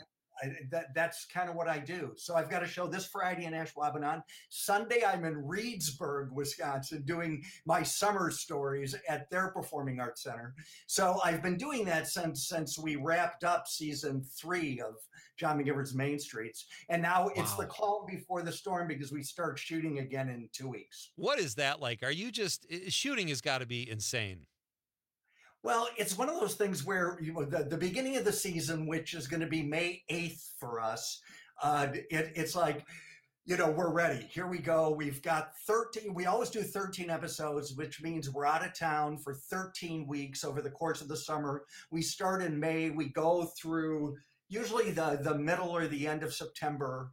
E: That's kind of what I do. So I've got a show this Friday in Ashwaubenon. Sunday, I'm in Reedsburg, Wisconsin, doing my summer stories at their Performing Arts Center. So I've been doing that since we wrapped up season 3 of John McGivern's Main Streets. And now it's the calm before the storm because we start shooting again in 2 weeks.
O: What is that like? Are you just shooting has got to be insane.
E: Well, it's one of those things where the beginning of the season, which is going to be May 8th for us, it's like, you know, we're ready. Here we go. We've got 13. We always do 13 episodes, which means we're out of town for 13 weeks over the course of the summer. We start in May. We go through usually the middle or the end of September.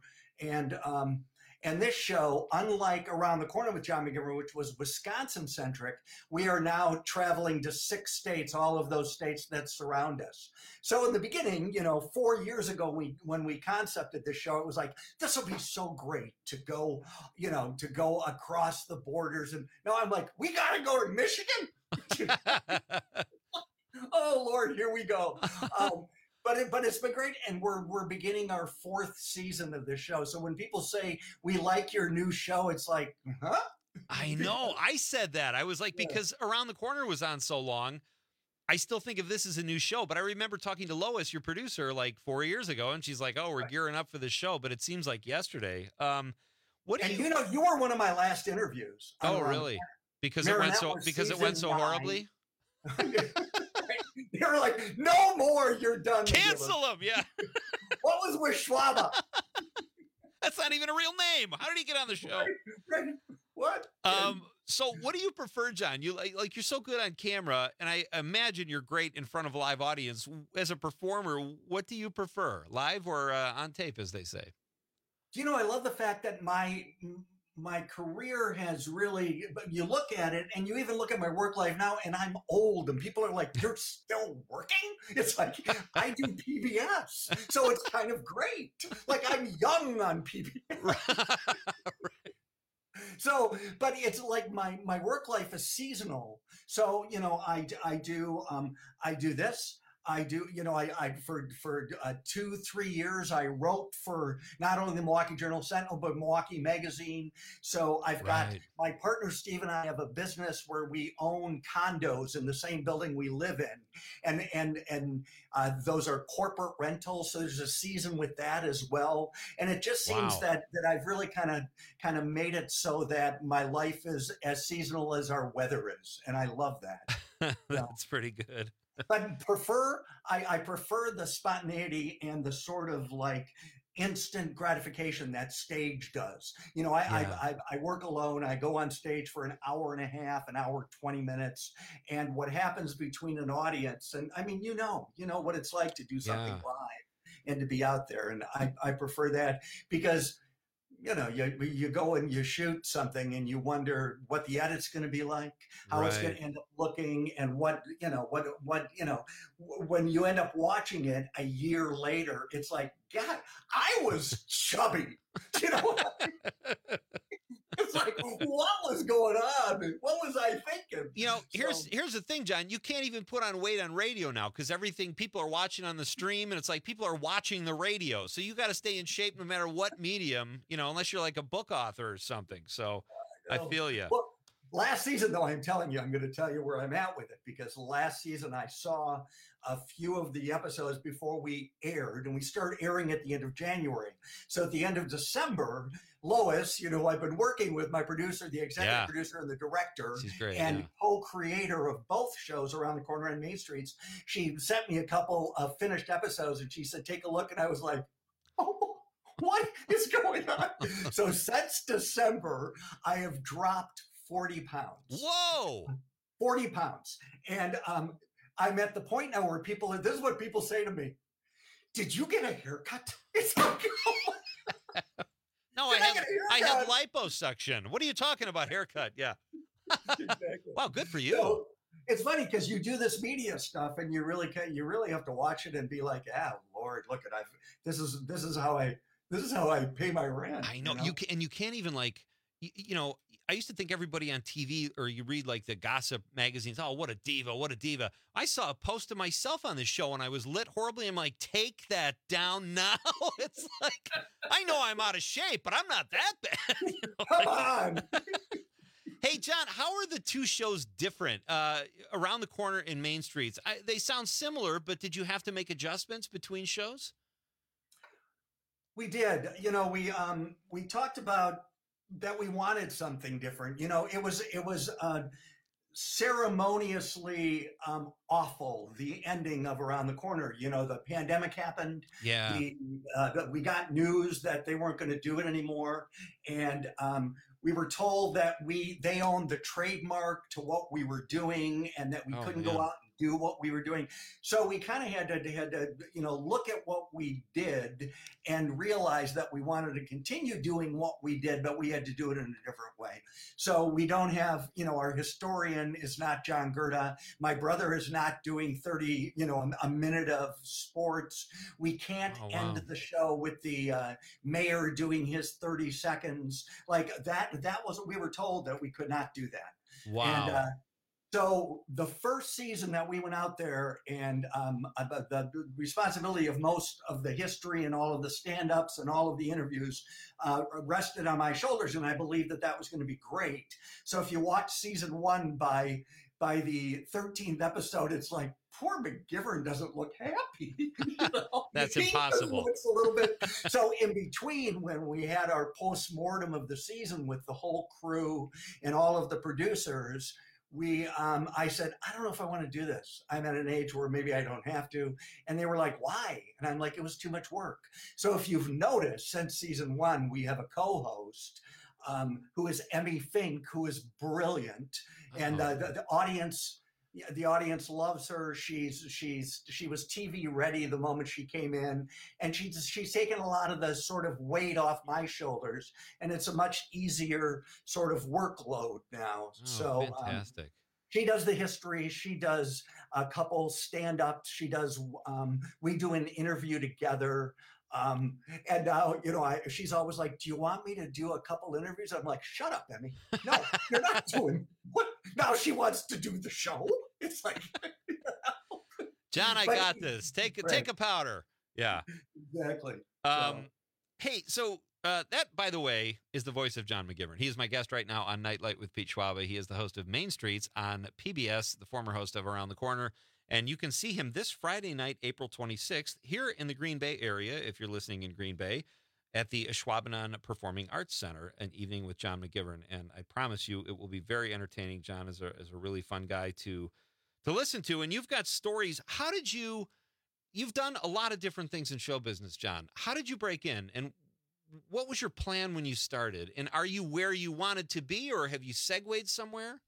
E: And this show, unlike Around the Corner with John McGivern, which was Wisconsin-centric, we are now traveling to 6 states, all of those states that surround us. So in the beginning, you know, 4 years ago, when we concepted this show, it was like, this will be so great to go, you know, to go across the borders. And now I'm like, we got to go to Michigan? Oh, Lord, here we go. But it's been great, and we're beginning our 4th season of this show. So when people say we like your new show, it's like, huh?
O: I know. I said that. I was like, because Around the Corner was on so long, I still think of this as a new show. But I remember talking to Lois, your producer, like 4 years ago, and she's like, "Oh, we're gearing up for this show." But it seems like yesterday.
E: You know, you were one of my last interviews.
O: Oh, really? Because it went so horribly.
E: You're like, no more, you're done.
O: Cancel him, yeah.
E: What was with Schwaba?
O: That's not even a real name. How did he get on the show?
E: Right. What?
O: So what do you prefer, John? You like you're so good on camera, and I imagine you're great in front of a live audience. As a performer, what do you prefer, live or on tape, as they say?
E: You know, I love the fact that my career has really, you look at it and you even look at my work life now and I'm old and people are like, you're still working? It's like, I do PBS. So it's kind of great. Like I'm young on PBS.
O: Right.
E: So, but it's like my work life is seasonal. So, I do this. I do, I for 2-3 years, I wrote for not only the Milwaukee Journal Sentinel, but Milwaukee Magazine. So I've got my partner, Steve, and I have a business where we own condos in the same building we live in. And those are corporate rentals. So there's a season with that as well. And it just seems that I've really kind of made it so that my life is as seasonal as our weather is. And I love that.
O: That's pretty good.
E: But I prefer the spontaneity and the sort of like instant gratification that stage does. I work alone. I go on stage for an hour and a half, an hour, 20 minutes. And what happens between an audience, and I mean, you know what it's like to do something live and to be out there. And I prefer that because you go and you shoot something and you wonder what the edit's going to be like, how it's going to end up looking, and what when you end up watching it a year later, it's like, God, I was chubby. It's like, what was going on? What was I thinking?
O: Here's the thing, John. You can't even put on weight on radio now because everything people are watching on the stream, and it's like people are watching the radio. So you got to stay in shape no matter what medium, unless you're like a book author or something. So I feel you.
E: Well, last season, though, I'm telling you, I'm going to tell you where I'm at with it, because last season I saw a few of the episodes before we aired, and we started airing at the end of January. So at the end of December, Lois, I've been working with my producer, the executive producer and the director, and co-creator of both shows, Around the Corner and Main Streets. She sent me a couple of finished episodes and she said, take a look. And I was like, oh, what is going on? So since December, I have dropped 40 pounds.
O: Whoa!
E: 40 pounds. And I'm at the point now where this is what people say to me. Did you get a haircut? It's like,
O: no, I have liposuction. What are you talking about? Haircut? Yeah.
E: Exactly.
O: Wow, good for you.
E: So, it's funny because you do this media stuff and you really have to watch it and be like, Lord, look at this is how I pay my rent.
O: I know. You can't even like, I used to think everybody on TV, or you read like the gossip magazines, oh, what a diva, what a diva. I saw a post of myself on this show and I was lit horribly. I'm like, take that down now. It's like, I know I'm out of shape, but I'm not that bad.
E: Come on.
O: Hey, John, how are the two shows different? Around the Corner and Main Streets, they sound similar, but did you have to make adjustments between shows?
E: We did. We talked about that we wanted something different. It was ceremoniously awful, the ending of Around the Corner. The pandemic happened.
O: Yeah.
E: We got news that they weren't going to do it anymore. And we were told that they owned the trademark to what we were doing and that we couldn't go out and do what we were doing. So we kind of had to look at what we did and realize that we wanted to continue doing what we did, but we had to do it in a different way. So we don't have, our historian is not John Gerda. My brother is not doing 30, a minute of sports. We can't end the show with the mayor doing his 30 seconds. Like that was, we were told that we could not do that.
O: Wow.
E: And, so the first season that we went out there, and the responsibility of most of the history and all of the stand-ups and all of the interviews rested on my shoulders, and I believed that was going to be great. So if you watch season 1 by the 13th episode, it's like, poor McGivern doesn't look happy.
O: That's impossible.
E: Looks a little bit. So in between, when we had our post-mortem of the season with the whole crew and all of the producers, I said, I don't know if I want to do this. I'm at an age where maybe I don't have to. And they were like, why? And I'm like, it was too much work. So if you've noticed, since season 1, we have a co-host who is Emmy Fink, who is brilliant. And the audience the audience loves her. She was TV ready the moment she came in, and she's taken a lot of the sort of weight off my shoulders, and it's a much easier sort of workload now.
O: Fantastic.
E: She does the history. She does a couple stand-ups. She does. We do an interview together. And now, she's always like, "Do you want me to do a couple interviews?" I'm like, "Shut up, Emmy. No, you're not doing what?" Now she wants to do the show. It's like,
O: John, I got this. Take a powder. Yeah,
E: exactly.
O: Hey, so that, by the way, is the voice of John McGivern. He is my guest right now on Nightlight with Pete Schwaba. He is the host of Main Streets on PBS, the former host of Around the Corner. And you can see him this Friday night, April 26th, here in the Green Bay area, if you're listening in Green Bay, at the Ashwaubenon Performing Arts Center, an evening with John McGivern. And I promise you, it will be very entertaining. John is a really fun guy to listen to. And you've got stories. You've done a lot of different things in show business, John. How did you break in? And what was your plan when you started? And are you where you wanted to be, or have you segued somewhere?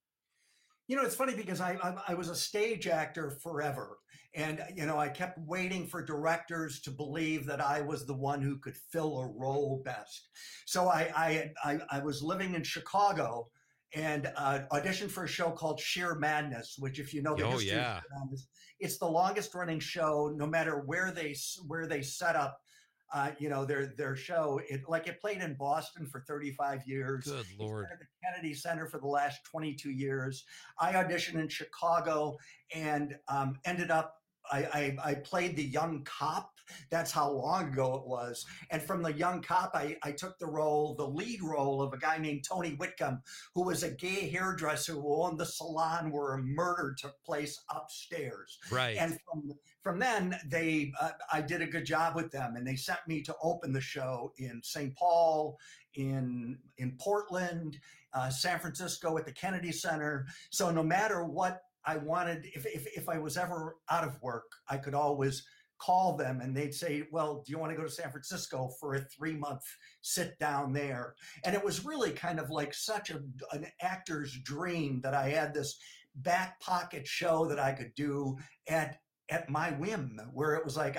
E: It's funny because I was a stage actor forever. And, I kept waiting for directors to believe that I was the one who could fill a role best. So I was living in Chicago and auditioned for a show called Sheer Madness, which, if you know the history of Sheer Madness, it's the longest running show, no matter where they set up their show. It played in Boston for 35 years.
O: Good Lord.
E: It's been at the Kennedy Center for the last 22 years. I auditioned in Chicago and ended up, I played the young cop. That's how long ago it was. And from the young cop, I took the lead role of a guy named Tony Whitcomb, who was a gay hairdresser who owned the salon where a murder took place upstairs.
O: Right.
E: And from then, I did a good job with them, and they sent me to open the show in St. Paul, in Portland, San Francisco at the Kennedy Center. So no matter what I wanted, if I was ever out of work, I could always call them and they'd say, "Well, do you want to go to San Francisco for a 3-month sit down there?" And it was really kind of like such an actor's dream that I had this back pocket show that I could do at my whim, where it was like,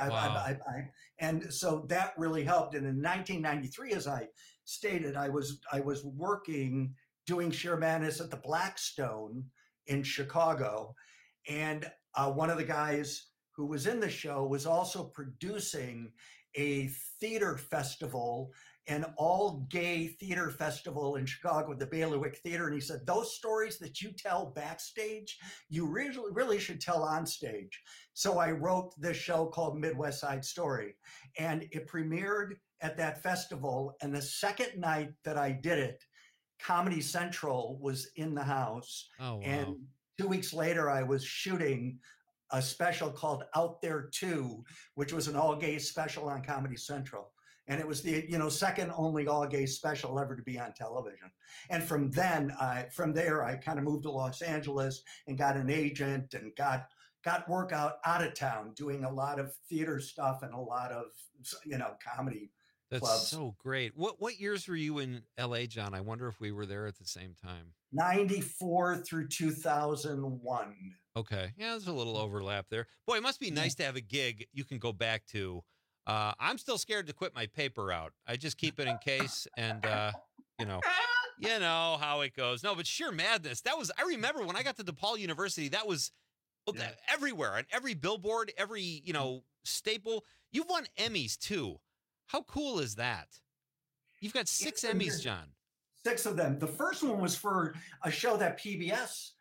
E: and so that really helped. And in 1993, as I stated, I was working, doing Sheer Madness at the Blackstone in Chicago. And one of the guys who was in the show was also producing a theater festival, an all-gay theater festival in Chicago at the Bailiwick Theater. And he said, "Those stories that you tell backstage, you really should tell on stage." So I wrote this show called Midwest Side Story, and it premiered at that festival. And the second night that I did it, Comedy Central was in the house.
O: Oh, wow.
E: And 2 weeks later, I was shooting a special called Out There 2, which was an all-gay special on Comedy Central. And it was the second only all-gay special ever to be on television. And from there, I kind of moved to Los Angeles and got an agent and got work out of town, doing a lot of theater stuff and a lot of comedy.
O: That's
E: clubs.
O: So great. What years were you in LA, John? I wonder if we were there at the same time.
E: 94 through 2001.
O: Okay. Yeah, there's a little overlap there. Boy, it must be nice to have a gig you can go back to. I'm still scared to quit my paper out. I just keep it in case, and you know how it goes. No, but Sheer Madness, I remember when I got to DePaul University, that was everywhere, on every billboard, every staple. You've won Emmys too. How cool is that? You've got 6 Emmys, John.
E: 6 of them. The first one was for a show that PBS,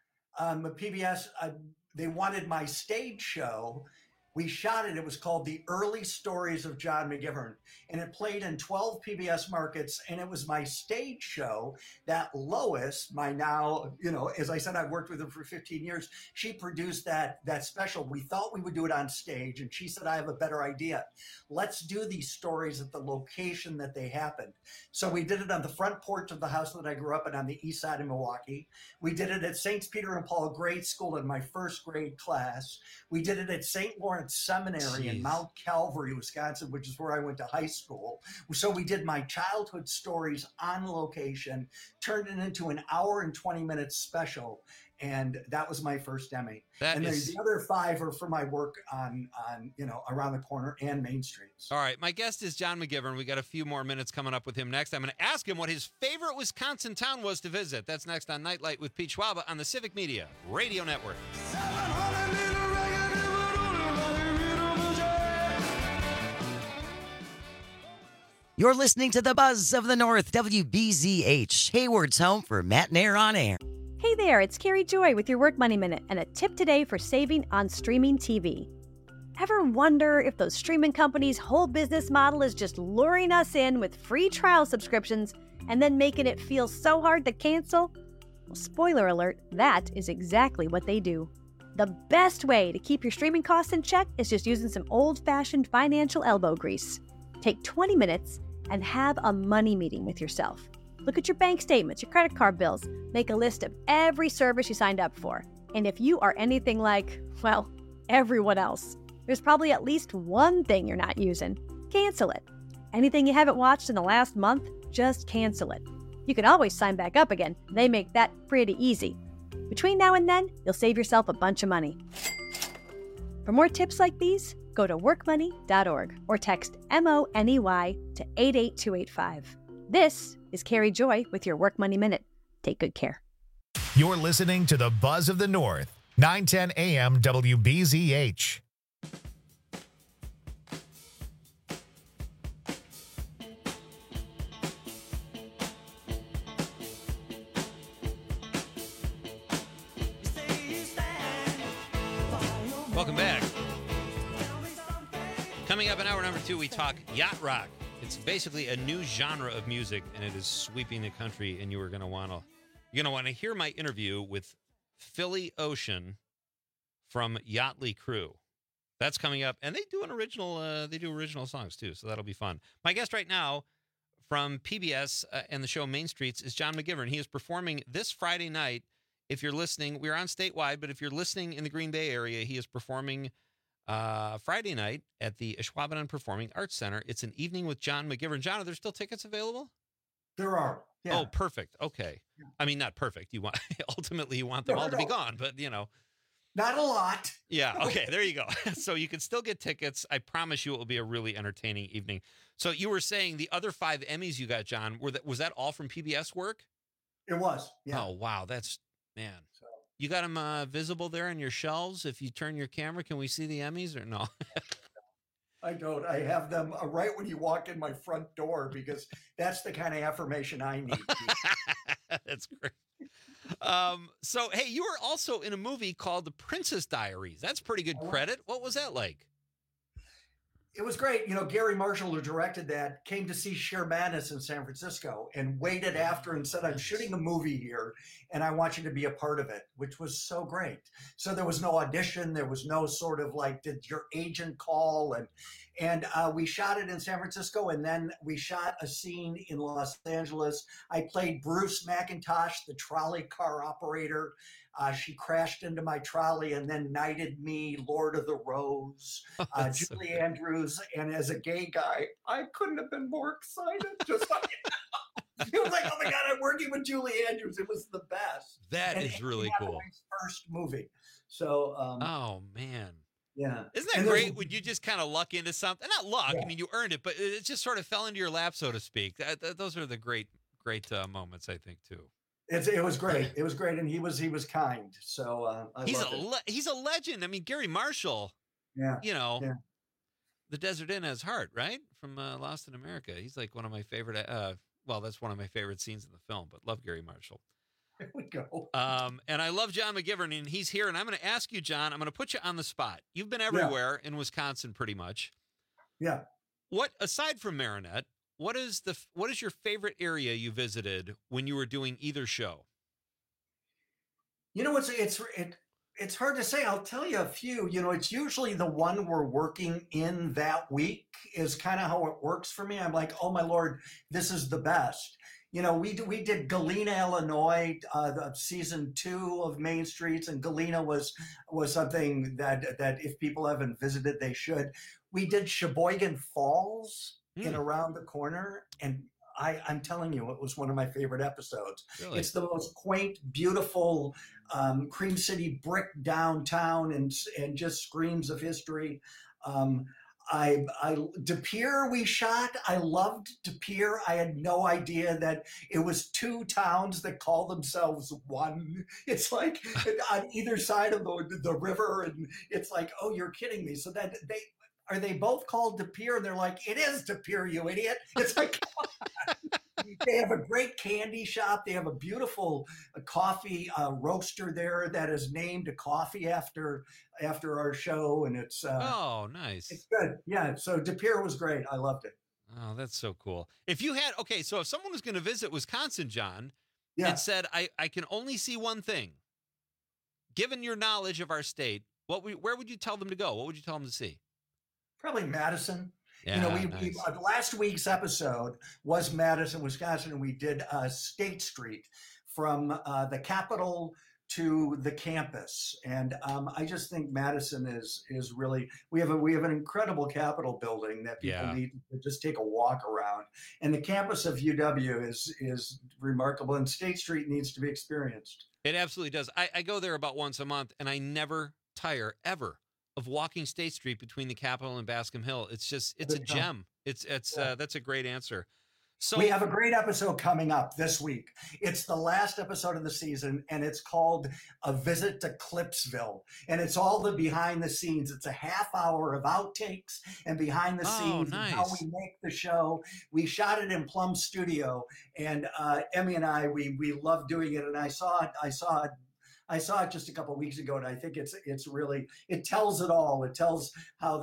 E: they wanted my stage show. We shot it. It was called The Early Stories of John McGivern, and it played in 12 PBS markets, and it was my stage show that Lois, my now, as I said, I worked with her for 15 years. She produced that special. We thought we would do it on stage, and she said, "I have a better idea. Let's do these stories at the location that they happened." So we did it on the front porch of the house that I grew up in on the east side of Milwaukee. We did it at St. Peter and Paul Grade School in my first grade class. We did it at St. Lawrence Bard Seminary in Mount Calvary, Wisconsin, which is where I went to high school. So we did my childhood stories on location, turned it into an hour and 20 minutes special. And that was my first Emmy. And then the other 5 are for my work on around the corner and Main Streets.
O: All right. My guest is John McGivern. We got a few more minutes coming up with him next. I'm going to ask him what his favorite Wisconsin town was to visit. That's next on Nightlight with Pete Schwaba on the Civic Media Radio Network.
F: You're listening to the Buzz of the North, WBZH, Hayward's home for Matt and Air on Air.
G: Hey there, it's Carrie Joy with your Work Money Minute and a tip today for saving on streaming TV. Ever wonder if those streaming companies' whole business model is just luring us in with free trial subscriptions and then making it feel so hard to cancel? Well, spoiler alert, that is exactly what they do. The best way to keep your streaming costs in check is just using some old-fashioned financial elbow grease. Take 20 minutes and have a money meeting with yourself. Look at your bank statements, your credit card bills. Make a list of every service you signed up for. And if you are anything like, well, everyone else, there's probably at least one thing you're not using. Cancel it. Anything you haven't watched in the last month, just cancel it. You can always sign back up again. They make that pretty easy. Between now and then, you'll save yourself a bunch of money. For more tips like these, go to workmoney.org or text MONEY to 88285. This is Carrie Joy with your Work Money Minute. Take good care.
A: You're listening to the Buzz of the North, 910 AM WBZH.
O: Welcome back. Coming up in hour number 2, we talk yacht rock. It's basically a new genre of music, and it is sweeping the country. And you're going to want to hear my interview with Philly Ocean from Yachtly Crew. That's coming up, and they do original songs too, so that'll be fun. My guest right now from PBS and the show Main Streets is John McGivern. He is performing this Friday night. If you're listening, we're on statewide, but if you're listening in the Green Bay area, he is performing Friday night at the Ashwaubenon Performing Arts Center. It's an evening with John McGivern. John, are there still tickets available?
E: There are. Yeah.
O: Oh, perfect. Okay. Yeah. I mean, not perfect. You want ultimately you want them all to be gone, but
E: not a lot.
O: Yeah. Okay. There you go. So you can still get tickets. I promise you, it will be a really entertaining evening. So you were saying the other 5 Emmys you got, John, was that all from PBS work?
E: It was. Yeah.
O: Oh wow, man. You got them visible there on your shelves? If you turn your camera, can we see the Emmys or no?
E: I don't. I have them right when you walk in my front door because that's the kind of affirmation I need.
O: That's great. So, hey, you were also in a movie called The Princess Diaries. That's pretty good credit. What was that like?
E: It was great. Gary Marshall, who directed that, came to see Cher Madness in San Francisco and waited after and said, I'm shooting a movie here and I want you to be a part of it, which was so great. So there was no audition. There was no sort of like, did your agent call? And we shot it in San Francisco, and then we shot a scene in Los Angeles. I played Bruce McIntosh, the trolley car operator. She crashed into my trolley and then knighted me Lord of the Rose, Julie Andrews. And as a gay guy, I couldn't have been more excited. Just like, it was like, oh my God, I'm working with Julie Andrews. It was the best.
O: That is really cool.
E: First movie. So,
O: oh man.
E: Yeah.
O: Isn't that great? Would you just kind of luck into something? Not luck. Yeah. I mean, you earned it, but it just sort of fell into your lap, so to speak. Those are the great moments, I think, too.
E: It was great. It was great, and he was kind. So
O: he's a legend. I mean, Gary Marshall.
E: Yeah.
O: The Desert Inn Has Heart, right? From Lost in America. He's like one of my favorite. That's one of my favorite scenes in the film. But love Gary Marshall.
E: There we go.
O: And I love John McGivern, and he's here. And I'm going to ask you, John. I'm going to put you on the spot. You've been everywhere in Wisconsin, pretty much.
E: Yeah.
O: What, aside from Marinette, what is your favorite area you visited when you were doing either show?
E: It's hard to say. I'll tell you a few. It's usually the one we're working in that week is kind of how it works for me. I'm like, oh my Lord, this is the best. we did Galena, Illinois, the season 2 of Main Streets, and Galena was something that if people haven't visited, they should. We did Sheboygan Falls in Around the Corner, and I'm telling you, it was one of my favorite episodes.
O: Really?
E: It's the most quaint, beautiful Cream City brick downtown, and just screams of history. De Pere we shot. I loved De Pere. I had no idea that it was 2 towns that call themselves one. It's like on either side of the river, and it's like, oh, you're kidding me. So that they both called De Pere, and they're like, it is De Pere, you idiot. It's like, come on. They have a great candy shop. They have a beautiful coffee roaster there that is named a coffee after our show, and it's
O: oh, nice.
E: It's good. Yeah. So De Pere was great. I loved it.
O: Oh, that's so cool. If someone was going to visit Wisconsin, John, and said, I can only see one thing, given your knowledge of our state, where would you tell them to go? What would you tell them to see?
E: Probably Madison.
O: Yeah,
E: we last week's episode was Madison, Wisconsin, and we did State Street from the Capitol to the campus. And I just think Madison is really, we have an incredible Capitol building that people need to just take a walk around. And the campus of UW is remarkable, and State Street needs to be experienced.
O: It absolutely does. I go there about once a month, and I never tire ever of walking State Street between the Capitol and Bascom Hill. It's a gem. That's a great answer. So
E: we have a great episode coming up this week. It's the last episode of the season, and it's called A Visit to Clipsville. And it's all the behind the scenes. It's a half hour of outtakes and behind the scenes and how we make the show. We shot it in Plum Studio, and Emmy and I, we love doing it. And I saw it just a couple of weeks ago, and I think it's really, it tells it all. It tells how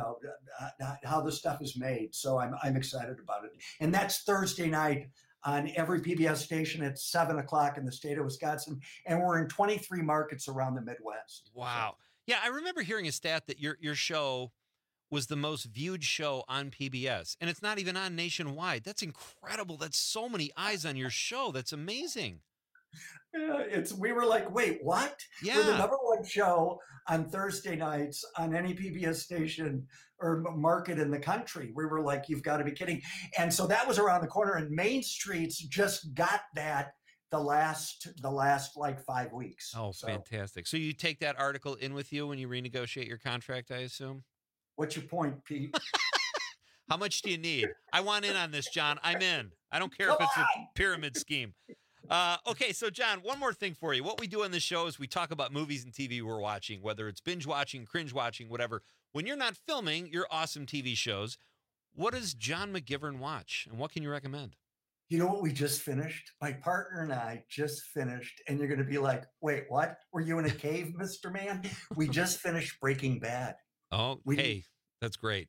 E: how the stuff is made. So I'm excited about it. And that's Thursday night on every PBS station at 7:00 in the state of Wisconsin. And we're in 23 markets around the Midwest.
O: Wow. Yeah, I remember hearing a stat that your show was the most viewed show on PBS, and it's not even on nationwide. That's incredible. That's so many eyes on your show. That's amazing.
E: Yeah, we were like, wait, what?
O: Yeah.
E: We're the #1 show on Thursday nights on any PBS station or market in the country. We were like, you've got to be kidding. And so that was around the corner, and Main Streets just got that the last like 5 weeks.
O: Oh, fantastic. So you take that article in with you when you renegotiate your contract, I assume?
E: What's your point, Pete?
O: How much do you need? I want in on this, John. I'm in. I don't care if it's a pyramid scheme. Okay, so John, one more thing for you. What we do on this show is we talk about movies and TV we're watching, whether it's binge watching, cringe watching, whatever. When you're not filming your awesome TV shows, what does John McGivern watch, and what can you recommend?
E: You know what we just finished? My partner and I just finished, and you're going to be like, wait, what? Were you in a cave, Mr. Man? We just finished Breaking Bad.
O: Oh, hey, that's great.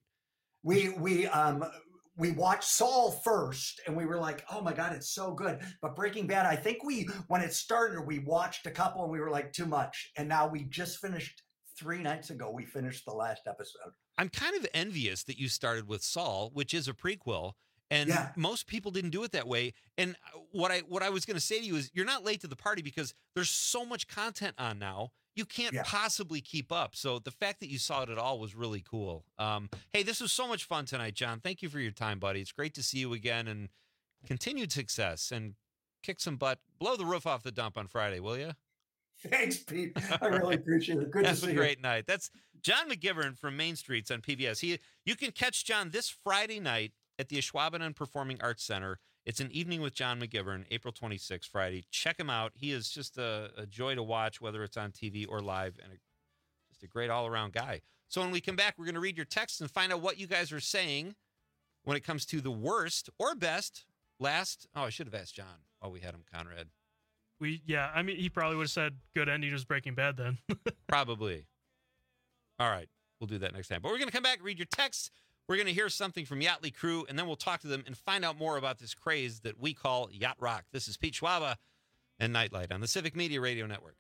E: We watched Saul first, and we were like, oh my God, it's so good. But Breaking Bad, I think when it started, we watched a couple and we were like, too much. And now we just finished 3 nights ago. We finished the last episode.
O: I'm kind of envious that you started with Saul, which is a prequel. And most people didn't do it that way. And what I was going to say to you is you're not late to the party because there's so much content on now. You can't possibly keep up. So the fact that you saw it at all was really cool. Hey, this was so much fun tonight, John. Thank you for your time, buddy. It's great to see you again, and continued success, and kick some butt. Blow the roof off the dump on Friday, will you?
E: Thanks, Pete. I really appreciate it. Good to see you.
O: Have a great night. That's John McGivern from Main Streets on PBS. You can catch John this Friday night at the Ashwaubenon Performing Arts Center. It's an evening with John McGivern, April 26th, Friday. Check him out. He is just a joy to watch, whether it's on TV or live, and just a great all-around guy. So when we come back, we're going to read your texts and find out what you guys are saying when it comes to the worst or best last. Oh, I should have asked John while we had him, Conrad.
T: I mean, he probably would have said good ending was Breaking Bad then.
O: Probably. All right. We'll do that next time. But we're going to come back, read your texts. We're going to hear something from Yachtly Crew, and then we'll talk to them and find out more about this craze that we call Yacht Rock. This is Pete Schwaba and Nightlight on the Civic Media Radio Network.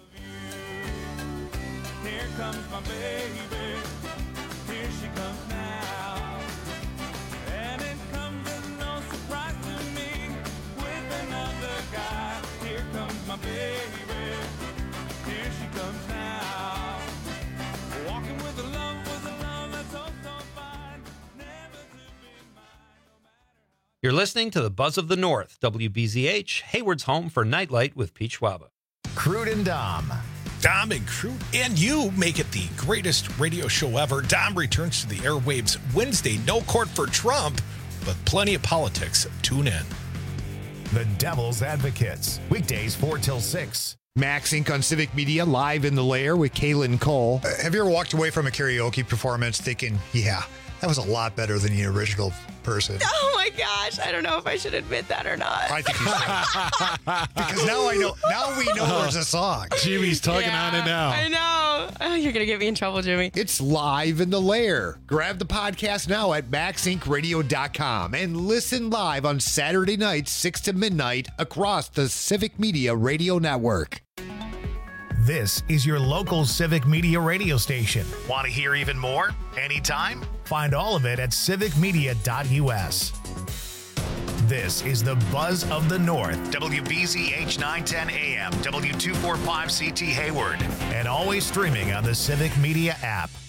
I: Here comes my baby. Here she comes now. And it comes as no surprise to me freedom now. Walking with the love that's oh so fine. Never to be mine.
O: You're listening to the Buzz of the North, WBZH, Hayward's home for Nightlight with Pete Schwaba.
A: Crude and Dom.
J: Dom and Crude and you make it the greatest radio show ever. Dom returns to the airwaves Wednesday. No court for Trump, but plenty of politics. Tune in.
A: The Devil's Advocates. Weekdays 4 till 6.
K: Max Inc. on Civic Media, live in the lair with Kaylin Cole.
M: Have you ever walked away from a karaoke performance thinking, yeah, that was a lot better than the original person?
Q: Oh my gosh, I don't know if I should admit that or not.
M: I think you should. Because now we know there's a song.
K: Jimmy's tugging on it now.
Q: I know. Oh, you're going to get me in trouble, Jimmy.
K: It's live in the lair. Grab the podcast now at maxincradio.com and listen live on Saturday nights, 6 to midnight across the Civic Media Radio Network.
A: This is your local Civic Media radio station. Want to hear even more? Anytime? Find all of it at civicmedia.us. This is the Buzz of the North, WBZH 910 AM, W245CT Hayward, and always streaming on the Civic Media app.